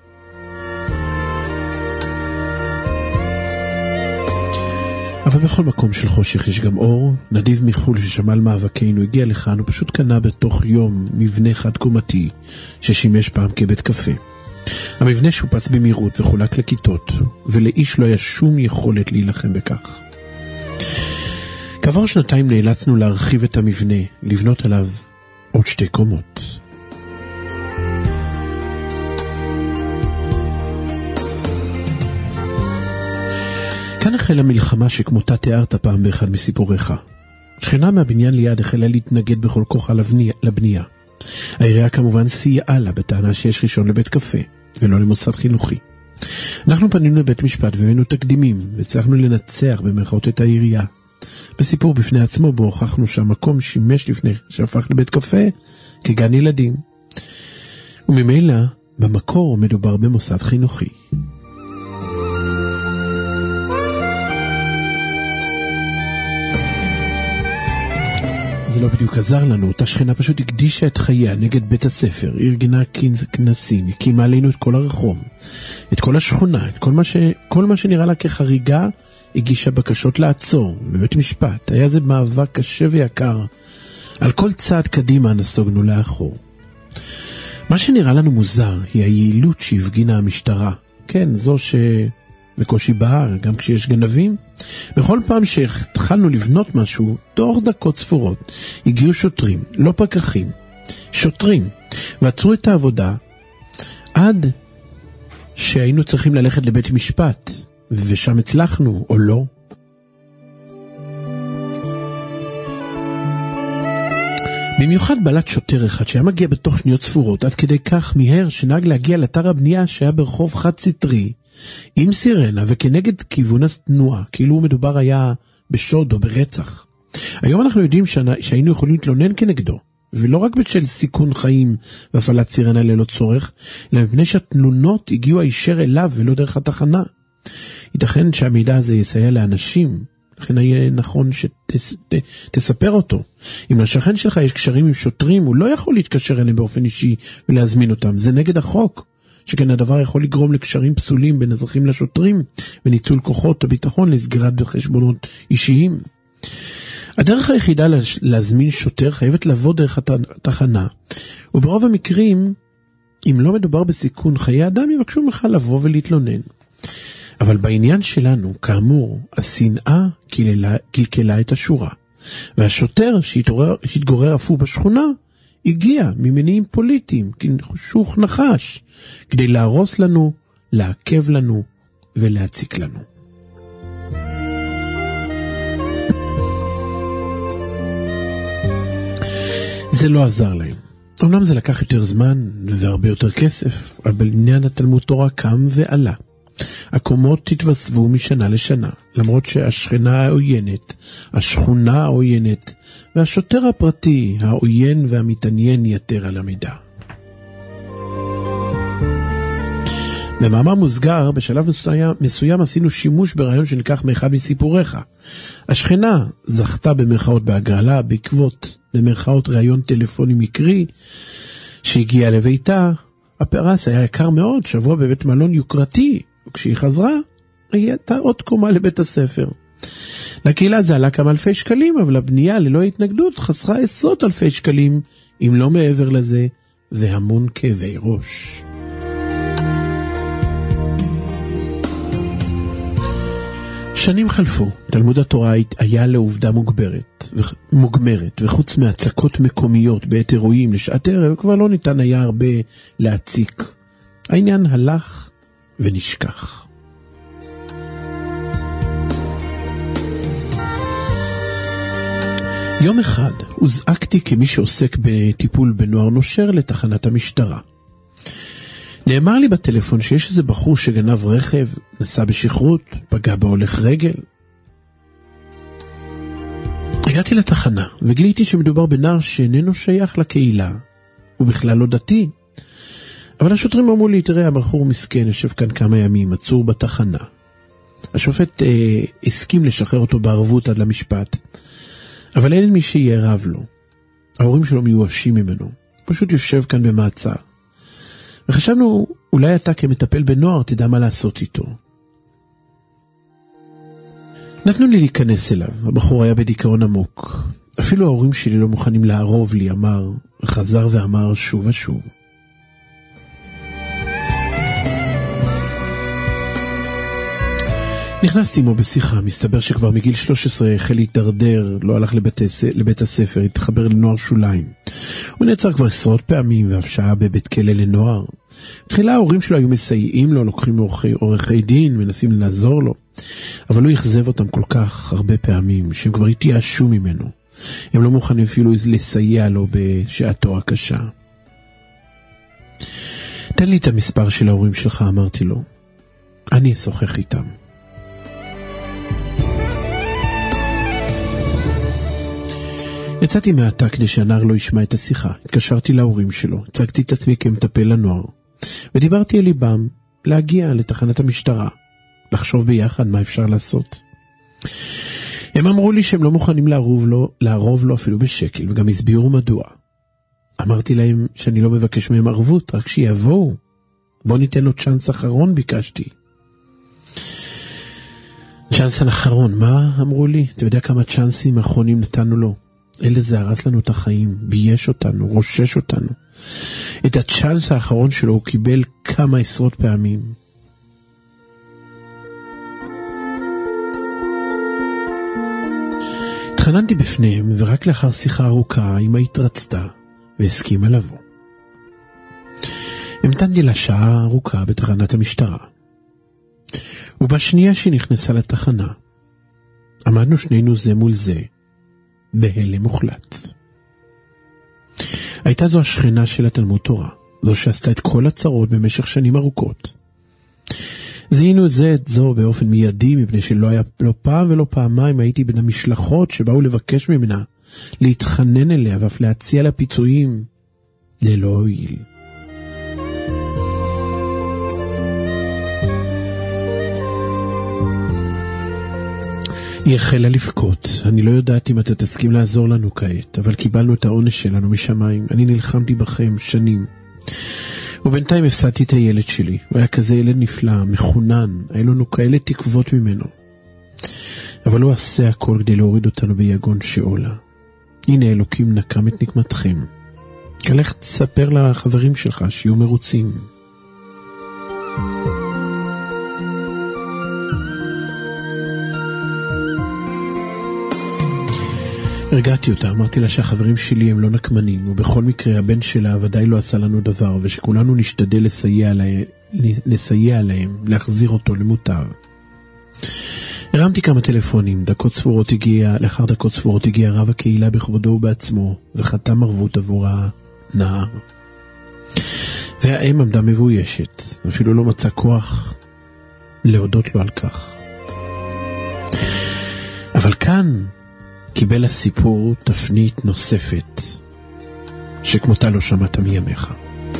אבל בכל מקום של חושך יש גם אור. נדיב מחול ששמע על מאבקינו הגיע לכאן, הוא פשוט קנה בתוך יום מבנה חד קומתי ששימש פעם כבית קפה. המבנה שופץ במהירות וחולק לכיתות, ולאיש לא היה שום יכולת להילחם בכך. כעבור שנתיים נאלצנו להרחיב את המבנה, לבנות עליו עוד 2 קומות. כאן החלה מלחמה שכמותה תיארת פעם באחד מסיפוריך. שכנה מהבניין ליד החלה להתנגד בכל כוחה לבנייה. העירייה כמובן סייעה לה בטענה שיש רישיון לבית קפה, ולא למוסד חינוכי. אנחנו פנינו לבית משפט והבאנו תקדימים, והצלחנו לנצח במרכאות את העירייה. בסיפור בפני עצמו בו הוכחנו שהמקום שימש לפני שהפך לבית קפה כגן ילדים. וממילא במקור מדובר במוסד חינוכי. זה לא בדיוק עזר לנו, אותה שכנה פשוט הקדישה את חייה נגד בית הספר, ארגנה כנסים, הקימה עלינו את כל הרחוב, את כל השכונה, את כל מה שנראה לה כחריגה, הגישה בקשות לעצור בבית משפט. היה זה מאבק קשה ויקר, על כל צעד קדימה נסוגנו לאחור. מה שנראה לנו מוזר היא היעילות שהפגינה המשטרה, כן, זו בקושי בהר, גם כשיש גנבים. בכל פעם שהתחלנו לבנות משהו, תוך דקות ספורות, הגיעו שוטרים, לא פקחים, שוטרים, ועצרו את העבודה, עד שהיינו צריכים ללכת לבית משפט, ושם הצלחנו, או לא. במיוחד בעלת שוטר אחד שהיה מגיע בתוך שניות ספורות, עד כדי כך מהר שנהג להגיע לאתר הבנייה שהיה ברחוב חד סטרי, עם סירנה וכנגד כיוון התנועה, כאילו מדובר היה בשוד או ברצח. היום אנחנו יודעים שהיינו יכולים להתלונן כנגדו, ולא רק בשל סיכון חיים והפעלת סירנה ללא צורך, אלא מפני שהתלונות הגיעו הישר אליו ולא דרך התחנה. ייתכן שהמידע הזה יסייע לאנשים לכן יהיה נכון שתספר אותו. אם לשכן שלך יש קשרים עם שוטרים, הוא לא יכול להתקשר אליהם באופן אישי ולהזמין אותם. זה נגד החוק. שכן הדבר יכול לגרום לקשרים פסולים בין אזרחים לשוטרים, וניצול כוחות הביטחון לסגירת חשבונות אישיים. הדרך היחידה להזמין שוטר חייבת לבוא דרך התחנה, וברוב המקרים, אם לא מדובר בסיכון חיי אדם, יבקשו ממך לבוא ולהתלונן. אבל בעניין שלנו, כאמור, השנאה קלקלה את השורה, והשוטר שהתגורר אפוא בשכונה, הגיע ממניעים פוליטיים, שוך נחש, כדי להרוס לנו, לעכב לנו ולהציק לנו. זה לא עזר להם. אומנם זה לקח יותר זמן והרבה יותר כסף, אבל בעניין התלמוד תורה קם ועלה. הקומות התווספו משנה לשנה, למרות שהשכנה העוינת, השכונה העוינת, והשוטר הפרטי, העוין והמתעניין יתר על המידה. במאמר מוסגר, בשלב מסוים עשינו שימוש ברעיון שניקח מאחד מסיפוריך. השכנה זכתה במרכאות בהגרלה, בעקבות במרכאות רעיון טלפוני מקרי שהגיע לביתה. הפרס היה יקר מאוד, שבוע בבית מלון יוקרתי, וכשהיא חזרה, היא הייתה עוד קומה לבית הספר. לקהילה זה עלה כמה אלפי שקלים, אבל הבנייה ללא התנגדות חסכה עשרות אלפי שקלים, אם לא מעבר לזה, והמון כאבי ראש. שנים חלפו, תלמוד התורה היה לעובדה מוגמרת, וחוץ מהצקות מקומיות בעת אירועים לשעת ערב, כבר לא ניתן היה הרבה להציק. העניין הלך ונשכח. יום אחד הוזעקתי כמי שעוסק בטיפול בנוער נושר לתחנת המשטרה. נאמר לי בטלפון שיש איזה בחור שגנב רכב, נסע בשכרות, פגע בהולך רגל. הגעתי לתחנה וגיליתי שמדובר בנער שאיננו שייך לקהילה, הוא בכלל לא דתי. אבל השוטרים אמרו לי, תראה, הבחור מסכן, יושב כאן כמה ימים, עצור בתחנה. השופט הסכים לשחרר אותו בערבות עד למשפט, אבל אין מי שיערב לו. ההורים שלו מיואשים ממנו, פשוט יושב כאן במעצר. וחשבנו, אולי אתה כמטפל בנוער תדע מה לעשות איתו. נתנו לי להיכנס אליו, הבחור היה בדיכאון עמוק. אפילו ההורים שלי לא מוכנים לערוב לי, אמר, וחזר ואמר שוב ושוב. נכנסתי עמו בשיחה, מסתבר שכבר מגיל 13 החל להתדרדר, לא הלך לבית הספר, התחבר לנוער שוליים. הוא נעצר כבר עשרות פעמים ואף שעה בבית כלא לנוער. בתחילה ההורים שלו היו מסייעים לו, לוקחים עורכי דין, מנסים לעזור לו. אבל הוא יחזב אותם כל כך הרבה פעמים, שהם כבר התייאשו ממנו. הם לא מוכנים אפילו לסייע לו בשעתו הקשה. תן לי את המספר של ההורים שלך, אמרתי לו. אני אשוחח איתם. יצאתי מהתא כדי שהנער לא ישמע את השיחה. התקשרתי להורים שלו, הצגתי את עצמי כמטפל לנוער, ודיברתי על ליבם להגיע לתחנת המשטרה, לחשוב ביחד מה אפשר לעשות. הם אמרו לי שהם לא מוכנים לערוב לו אפילו בשקל, וגם הסבירו מדוע. אמרתי להם שאני לא מבקש מהם ערבות, רק שיבואו. בוא ניתן לו צ'אנס אחרון, ביקשתי. צ'אנס אחרון, מה? אמרו לי. אתה יודע כמה צ'אנסים אחרונים נתנו לו? אלה זה הרס לנו את החיים, בייש אותנו, רושש אותנו. את הצ'אנס האחרון שלו הוא קיבל כמה עשרות פעמים. התחננתי בפניהם, ורק לאחר שיחה ארוכה אמא התרצתה והסכימה לבוא. המתנתי לה שעה ארוכה בתחנת המשטרה. ובשנייה שהיא נכנסה לתחנה, עמדנו שנינו זה מול זה, בהלם מוחלט. הייתה זו השכנה של התלמוד תורה, זו שעשתה את כל הצרות במשך שנים ארוכות. זיהינו זה את זו באופן מיידי, מפני שלא היה לא פעם ולא פעמיים הייתי בין המשלחות שבאו לבקש ממנה, להתחנן אליה ואף להציע לה פיצויים, ללא הועיל. היא החלה לבכות. אני לא יודעת אם אתה תסכים לעזור לנו כעת, אבל קיבלנו את העונש שלנו משמיים. אני נלחמתי בכם שנים. ובינתיים הפסדתי את הילד שלי. הוא היה כזה ילד נפלא, מחונן. היה לנו כאלה תקוות ממנו. אבל הוא עשה הכל כדי להוריד אותנו ביגון שאולה. הנה אלוקים נקם את נקמתכם. לך תספר לחברים שלך שיהיו מרוצים. הרגעתי אותה, אמרתי לה שהחברים שלי הם לא נקמנים, ובכל מקרה הבן שלה ודאי לא עשה לנו דבר, ושכולנו נשתדל לסייע להם, להחזיר אותו למוטב. הרמתי כמה טלפונים, לאחר דקות ספורות הגיע רב הקהילה בכבודו ובעצמו, וחתם ערבות עבור הנער. והאם עמדה מבוישת, אפילו לא מצא כוח להודות לו על כך. אבל כאן קיבל הסיפור תפנית נוספת, שכמותה לא שמעת מימיך.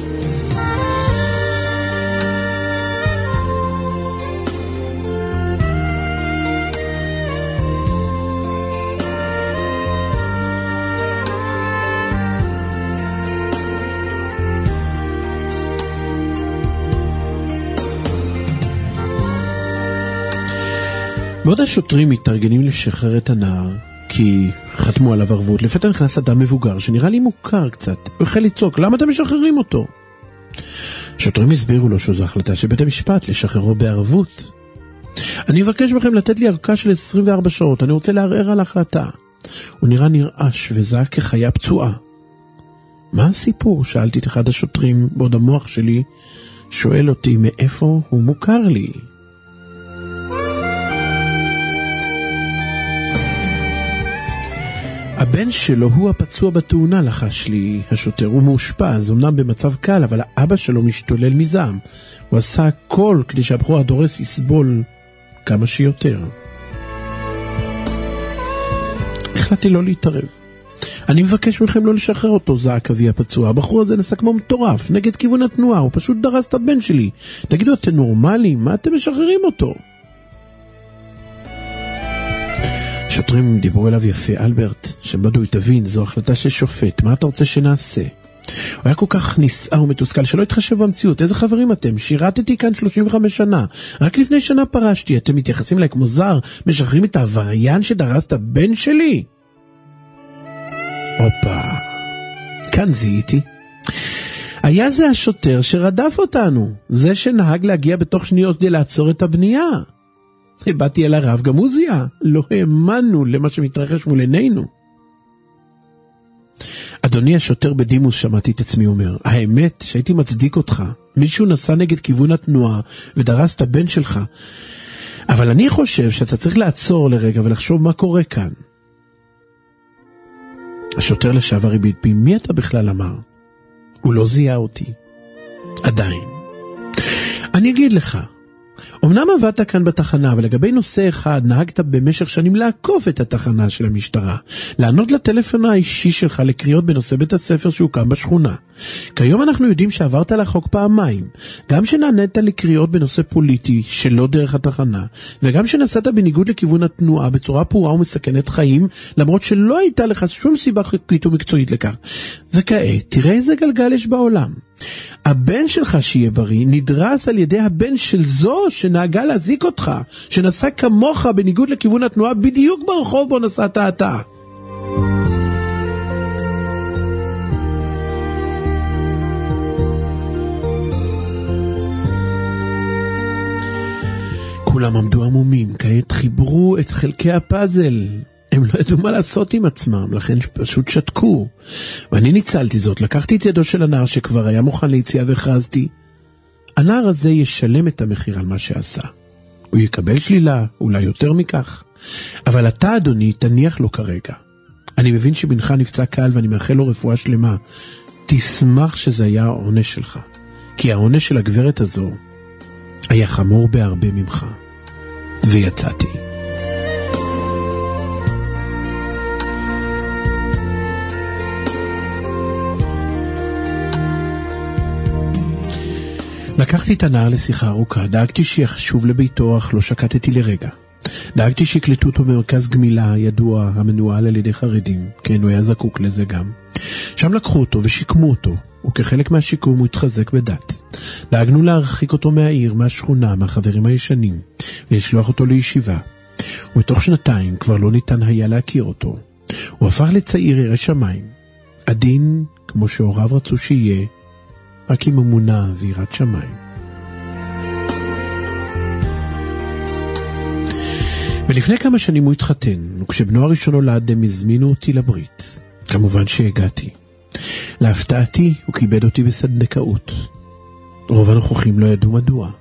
בעוד השוטרים מתארגנים לשחרר את הנער, כי חתמו עליו ערבות, לפתע נכנס אדם מבוגר שנראה לי מוכר קצת. הוא החל לצעוק, למה אתם משחררים אותו? שוטרים הסבירו לו שזו החלטה של בית המשפט לשחררו בערבות. אני מבקש בכם לתת לי ארכה של 24 שעות, אני רוצה לערער על ההחלטה. הוא נראה נרעש וזעק כחיה פצועה. מה הסיפור? שאלתי את אחד השוטרים, בעוד המוח שלי שואל אותי מאיפה הוא מוכר לי. הבן שלו הוא הפצוע בתאונה, לחש לי השוטר. הוא מאושפז, אמנם במצב קל, אבל האבא שלו משתולל מזעם. הוא עשה הכל כדי שהבחור הדורס יסבול כמה שיותר. החלטתי לא להתערב. אני מבקש מכם לא לשחרר אותו, זעק אבי הפצוע. הבחור הזה נסע כמו מטורף, נגד כיוון התנועה, הוא פשוט דרס את הבן שלי. תגידו, אתם נורמלים? מה אתם משחררים אותו? שוטרים דיברו אליו יפה, אלברט, שבדוי, תבין, זו החלטה של שופט, מה אתה רוצה שנעשה? הוא היה כל כך נסער ומתוסכל שלא התחשב במציאות. איזה חברים אתם? שירתתי כאן 35 שנה. רק לפני שנה פרשתי. אתם מתייחסים אליי כמו זר, משחררים את העבריין שדרס את הבן שלי? הופה, כאן זיהיתי. היה זה השוטר שרדף אותנו, זה שנהג להגיע בתוך שניות כדי לעצור את הבנייה. באתי אל הרב, גם הוא זיהה. לא האמנו למה שמתרחש מול עינינו. אדוני השוטר בדימוס, שמעתי את עצמי אומר, האמת שהייתי מצדיק אותך. מישהו נסע נגד כיוון התנועה ודרס את הבן שלך. אבל אני חושב שאתה צריך לעצור לרגע ולחשוב מה קורה כאן. השוטר לשעבר הביט בי, מי אתה בכלל? אמר. הוא לא זיהה אותי. עדיין. אני אגיד לך, אמנם עבדת כאן בתחנה, ולגבי נושא אחד נהגת במשך שנים לעקוף את התחנה של המשטרה, לענות לטלפון האישי שלך לקריאות בנושא בית הספר שהוקם בשכונה. כיום אנחנו יודעים שעברת לחוק פעמיים, גם שנענית לקריאות בנושא פוליטי שלא דרך התחנה, וגם שנסעת בניגוד לכיוון התנועה בצורה פרועה ומסכנת חיים, למרות שלא הייתה לך שום סיבה חוקית ומקצועית לכך. וכעת, תראה איזה גלגל יש בעולם. הבן שלך שיהיה בריא נדרס על ידי הבן של זו שנהגה להזיק אותך, שנסע כמוך בניגוד לכיוון התנועה בדיוק ברחוב בו נסעת אתה. כולם עמדו עמומים, כעת חיברו את חלקי הפאזל. הם לא ידעו מה לעשות עם עצמם, לכן פשוט שתקו. ואני ניצלתי זאת, לקחתי את ידו של הנער שכבר היה מוכן ליציאה והכרזתי, הנער הזה ישלם את המחיר על מה שעשה. הוא יקבל שלילה, אולי יותר מכך. אבל אתה, אדוני, תניח לו כרגע. אני מבין שבנך נפצע קל ואני מאחל לו רפואה שלמה. תשמח שזה היה העונש שלך. כי העונש של הגברת הזו היה חמור בהרבה ממך. ויצאתי. לקחתי את הנער לשיחה ארוכה, דאגתי שיחשוב לביתו, אך לא שקטתי לרגע. דאגתי שיקלטו אותו במרכז גמילה ידוע המנוהל על ידי חרדים, כן, הוא היה זקוק לזה גם. שם לקחו אותו ושיקמו אותו, וכחלק מהשיקום הוא התחזק בדת. דאגנו להרחיק אותו מהעיר, מהשכונה, מהחברים הישנים, ולשלוח אותו לישיבה. ובתוך שנתיים כבר לא ניתן היה להכיר אותו. הוא הפך לצעיר ירא שמיים, עדין כמו שהוריו רצו שיהיה, רק עם אמונה ויראת שמיים. ולפני כמה שנים הוא התחתן, וכשבנו הראשון הולד הם הזמינו אותי לברית. כמובן שהגעתי. להפתעתי הוא כיבד אותי בסדנקאות. רוב הנוכחים לא ידעו מדוע.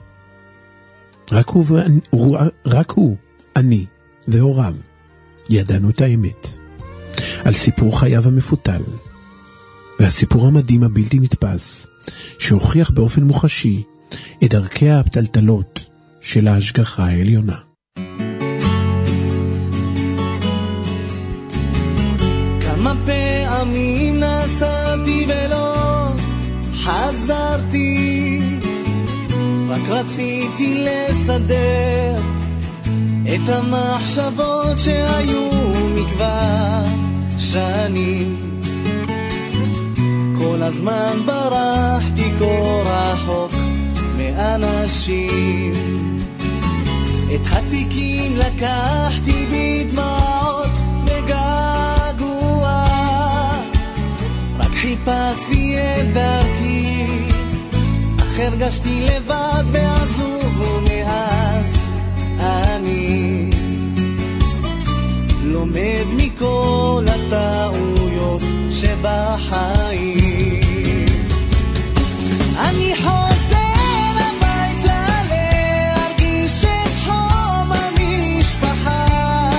רק הוא, אני והוריו, ידענו את האמת. על סיפור חייו המפותל. והסיפור המדהים הבלתי נתפס, שהוכיח באופן מוחשי את דרכי הפתלתלות של ההשגחה העליונה. כמה פעמים נסעתי ולא חזרתי, רק רציתי לסדר את המחשבות שהיו מכבר שנים. כל הזמן ברחתי כה רחוק מאנשים, את התיקים לקחתי בדמעות בגעגוע, רק חיפשתי את דרכי, אך הרגשתי לבד ועזוב, ומאז אני לומד מכל הטעויות שבחיים. אני חוזר הביתה להרגיש את חום המשפחה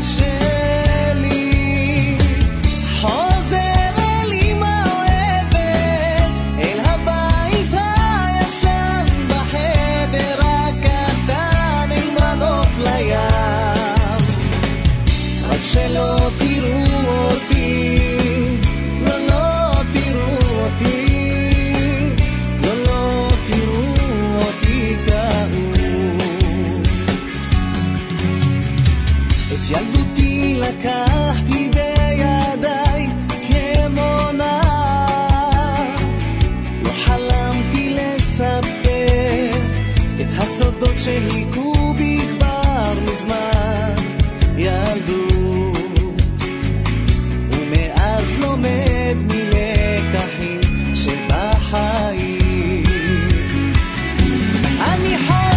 שלי, חוזר אל אמא אוהבת, אל הבית הישן בחדר הקטן עם הנוף לים, רק שלא תראו אותי, ילדותי לקחתי בידיי כמו נער, לא חלמתי לספר את הסודות שהיכו בי כבר מזמן ילדות, ומאז לומד מלקחים שבחיים. אני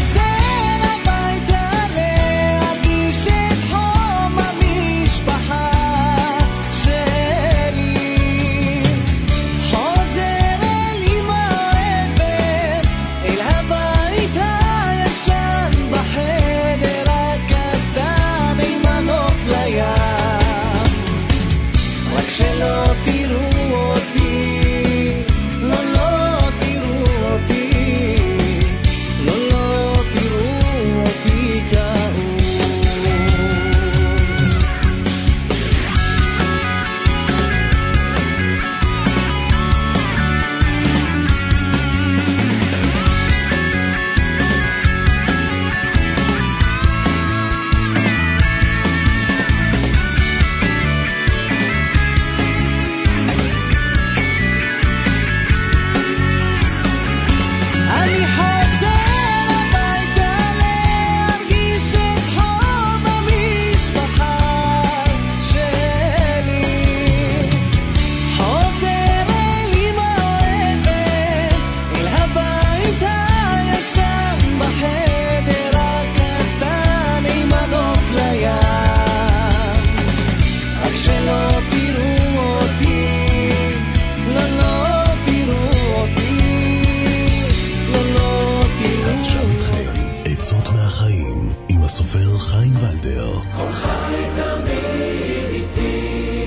הסופר חיים ולדר. כל חי תמיד איתי.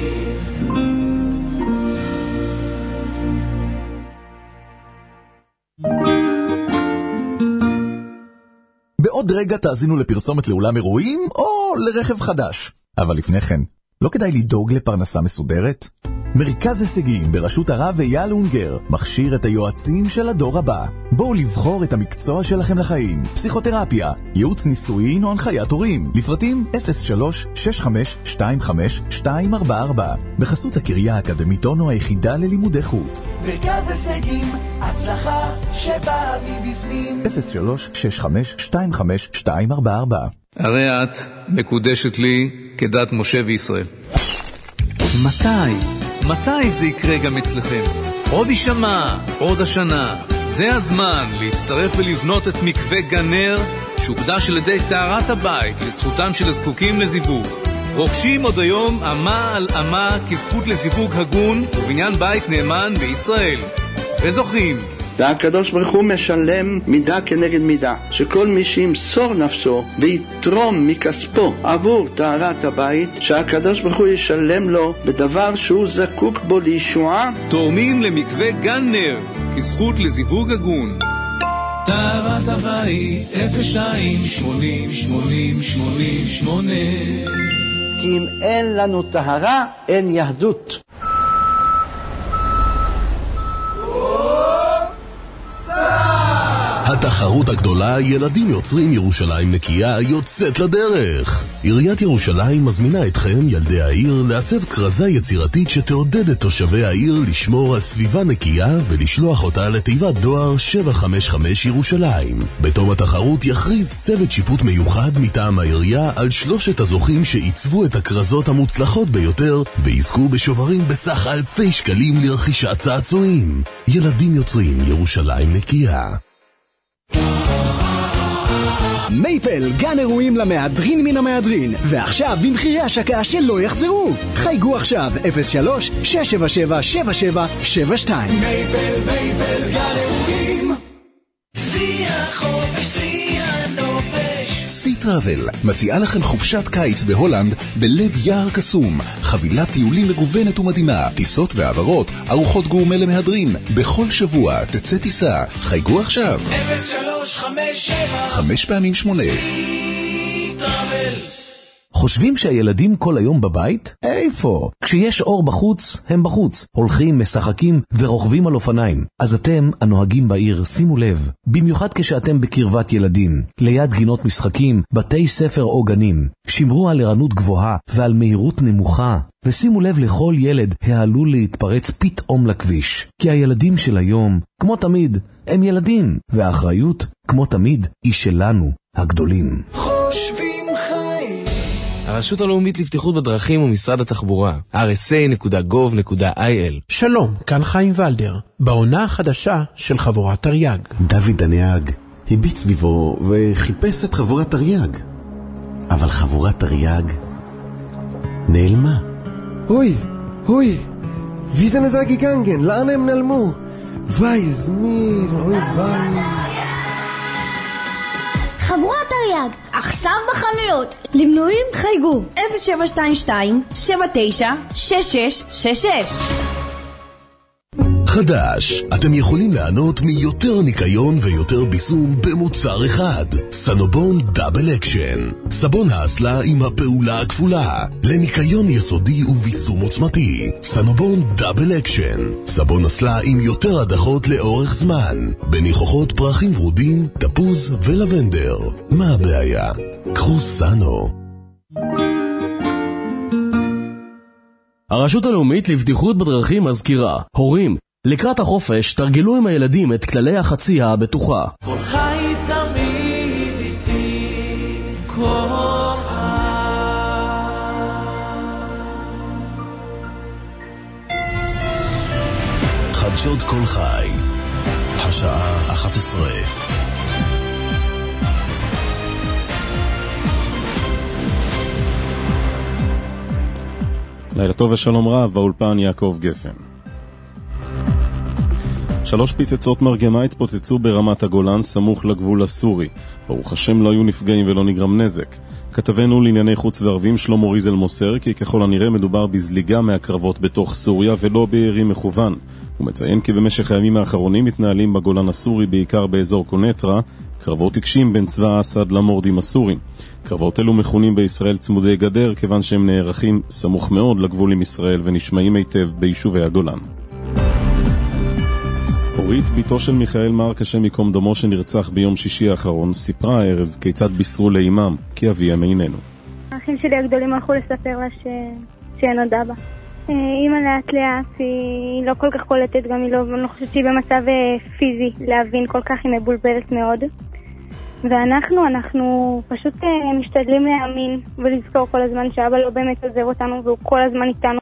בעוד רגע תאזינו לפרסומת לאולם אירועים או לרכב חדש. אבל לפני כן, לא כדאי לדאוג לפרנסה מסודרת? מרכז הישגים בראשות הרב אייל אונגר מכשיר את היועצים של הדור הבא. בואו לבחור את המקצוע שלכם לחיים. פסיכותרפיה, ייעוץ נישואין או הנחיית הורים. לפרטים 03-6525-2444. בחסות הקריה האקדמית אונו היחידה ללימודי חוץ. מרכז הישגים, הצלחה שבאה מבפנים. 03-6525-2444. הרי את מקודשת לי כדת משה וישראל. מתי זה יקרה גם אצלכם? עוד יישמע, עוד השנה. זה הזמן להצטרף ולבנות את מקווה גנר, שהוקדש על ידי טהרת הבית לזכותם של הזקוקים לזיווג. רוכשים עוד היום אמה על אמה כזכות לזיווג הגון ובניין בית נאמן בישראל. וזוכרים, והקדוש ברוך הוא משלם מידה כנגד מידה, שכל מי שימסור נפשו ויתרום מכספו עבור טהרת הבית, שהקדוש ברוך הוא ישלם לו בדבר שהוא זקוק בו לישועה. תורמים למקווה גנר כזכות לזיווג הגון. טהרת הבית 02-80-80-88. כי אם אין לנו טהרה, אין יהדות. התחרות הגדולה ילדים יוצרים ירושלים נקייה יוצאת לדרך. עיריית ירושלים מזמינה אתכם, ילדי העיר, לעצב כרזה יצירתית שתעודד את תושבי העיר לשמור על סביבה נקייה ולשלוח אותה לתיבת דואר 755 ירושלים. בתום התחרות יכריז צוות שיפוט מיוחד מטעם העירייה על 3 הזוכים שעיצבו את הכרזות המוצלחות ביותר ויזכו בשוברים בסך אלפי שקלים לרכישת צעצועים. ילדים יוצרים ירושלים נקייה. מייפל, גן אירועים למהדרין מן המהדרין, ועכשיו במחירי השקה שלא יחזרו. חייגו עכשיו 03-677-7772. מייפל, גן אירועים. שיא החופש, שיא הנופש. סי טראבל מציעה לכם חופשת קיץ בהולנד בלב יער קסום. חבילת טיולים מגוונת ומדהימה, טיסות ועברות, ארוחות גורמה למהדרין. בכל שבוע תצא טיסה. חייגו עכשיו 03-57-5 סי טראבל. חושבים שהילדים כל היום בבית? איפה? כשיש אור בחוץ, הם בחוץ. הולכים, משחקים ורוכבים על אופניים. אז אתם, הנוהגים בעיר, שימו לב. במיוחד כשאתם בקרבת ילדים, ליד גינות משחקים, בתי ספר או גנים. שמרו על ערנות גבוהה ועל מהירות נמוכה. ושימו לב לכל ילד העלול להתפרץ פתאום לכביש. כי הילדים של היום, כמו תמיד, הם ילדים. והאחריות, כמו תמיד, היא שלנו, הגדולים. הרשות הלאומית לבטיחות בדרכים ומשרד התחבורה, rsa.gov.il. שלום, כאן חיים ולדר, בעונה החדשה של חבורת תרי"ג. דוד הנהג הביט סביבו וחיפש את חבורת תרי"ג. אבל חבורת תרי"ג נעלמה. אוי, wie sind sie gegangen? לאן הם נעלמו? וייז מיר, אוי ויי. חבורת תרי"ג, עכשיו בחנויות. למנויים חייגו 0722-796666. חדש, אתם יכולים לענות מיותר ניקיון ויותר ביסום במוצר אחד. סנובון דאבל אקשן, סבון האסלה עם הפעולה הכפולה, לניקיון יסודי וביסום עוצמתי. סנובון דאבל אקשן, סבון אסלה עם יותר הדחות לאורך זמן, בניחוחות פרחים ורודים, תפוז ולבנדר. מה הבעיה? קחו סנו. הרשות הלאומית לבטיחות בדרכים מזכירה, הורים, לקראת החופש תרגלו עם הילדים את כללי החצייה הבטוחה. כל חי תמיד איתי, כל חדשות כל חי, השעה 11. לילה טוב ושלום רב, באולפן יעקב גפן. 3 פיצצות מרגמה התפוצצו ברמת הגולן סמוך לגבול הסורי. ברוך השם לא היו נפגעים ולא נגרם נזק. כתבנו לענייני חוץ וערבים שלמה ריזל מוסר כי ככל הנראה מדובר בזליגה מהקרבות בתוך סוריה ולא בירי מכוון. הוא מציין כי במשך הימים האחרונים מתנהלים בגולן הסורי בעיקר באזור קונטרה קרבות עיקשים בין צבא אסד למורדים הסורים. קרבות אלו מכונים בישראל צמודי גדר כיוון שהם נערכים סמוך מאוד לגבול עם ישראל ונשמעים היטב ביישובי הגולן. אורית, ביתו של מיכאל מרק השם מקום דמו שנרצח ביום שישי האחרון, סיפרה הערב כיצד בישרו לאימם כי אביהם איננו. האחים שלי הגדולים הלכו לספר לה שאין נודע בה. אימא לאט לאט, היא לא כל כך קולטת, גם היא לא חושבת שהיא במצב פיזי להבין כל כך, היא מבולבלת מאוד. ואנחנו פשוט משתדלים להאמין ולזכור כל הזמן שאבא לא באמת עוזב אותנו והוא כל הזמן איתנו.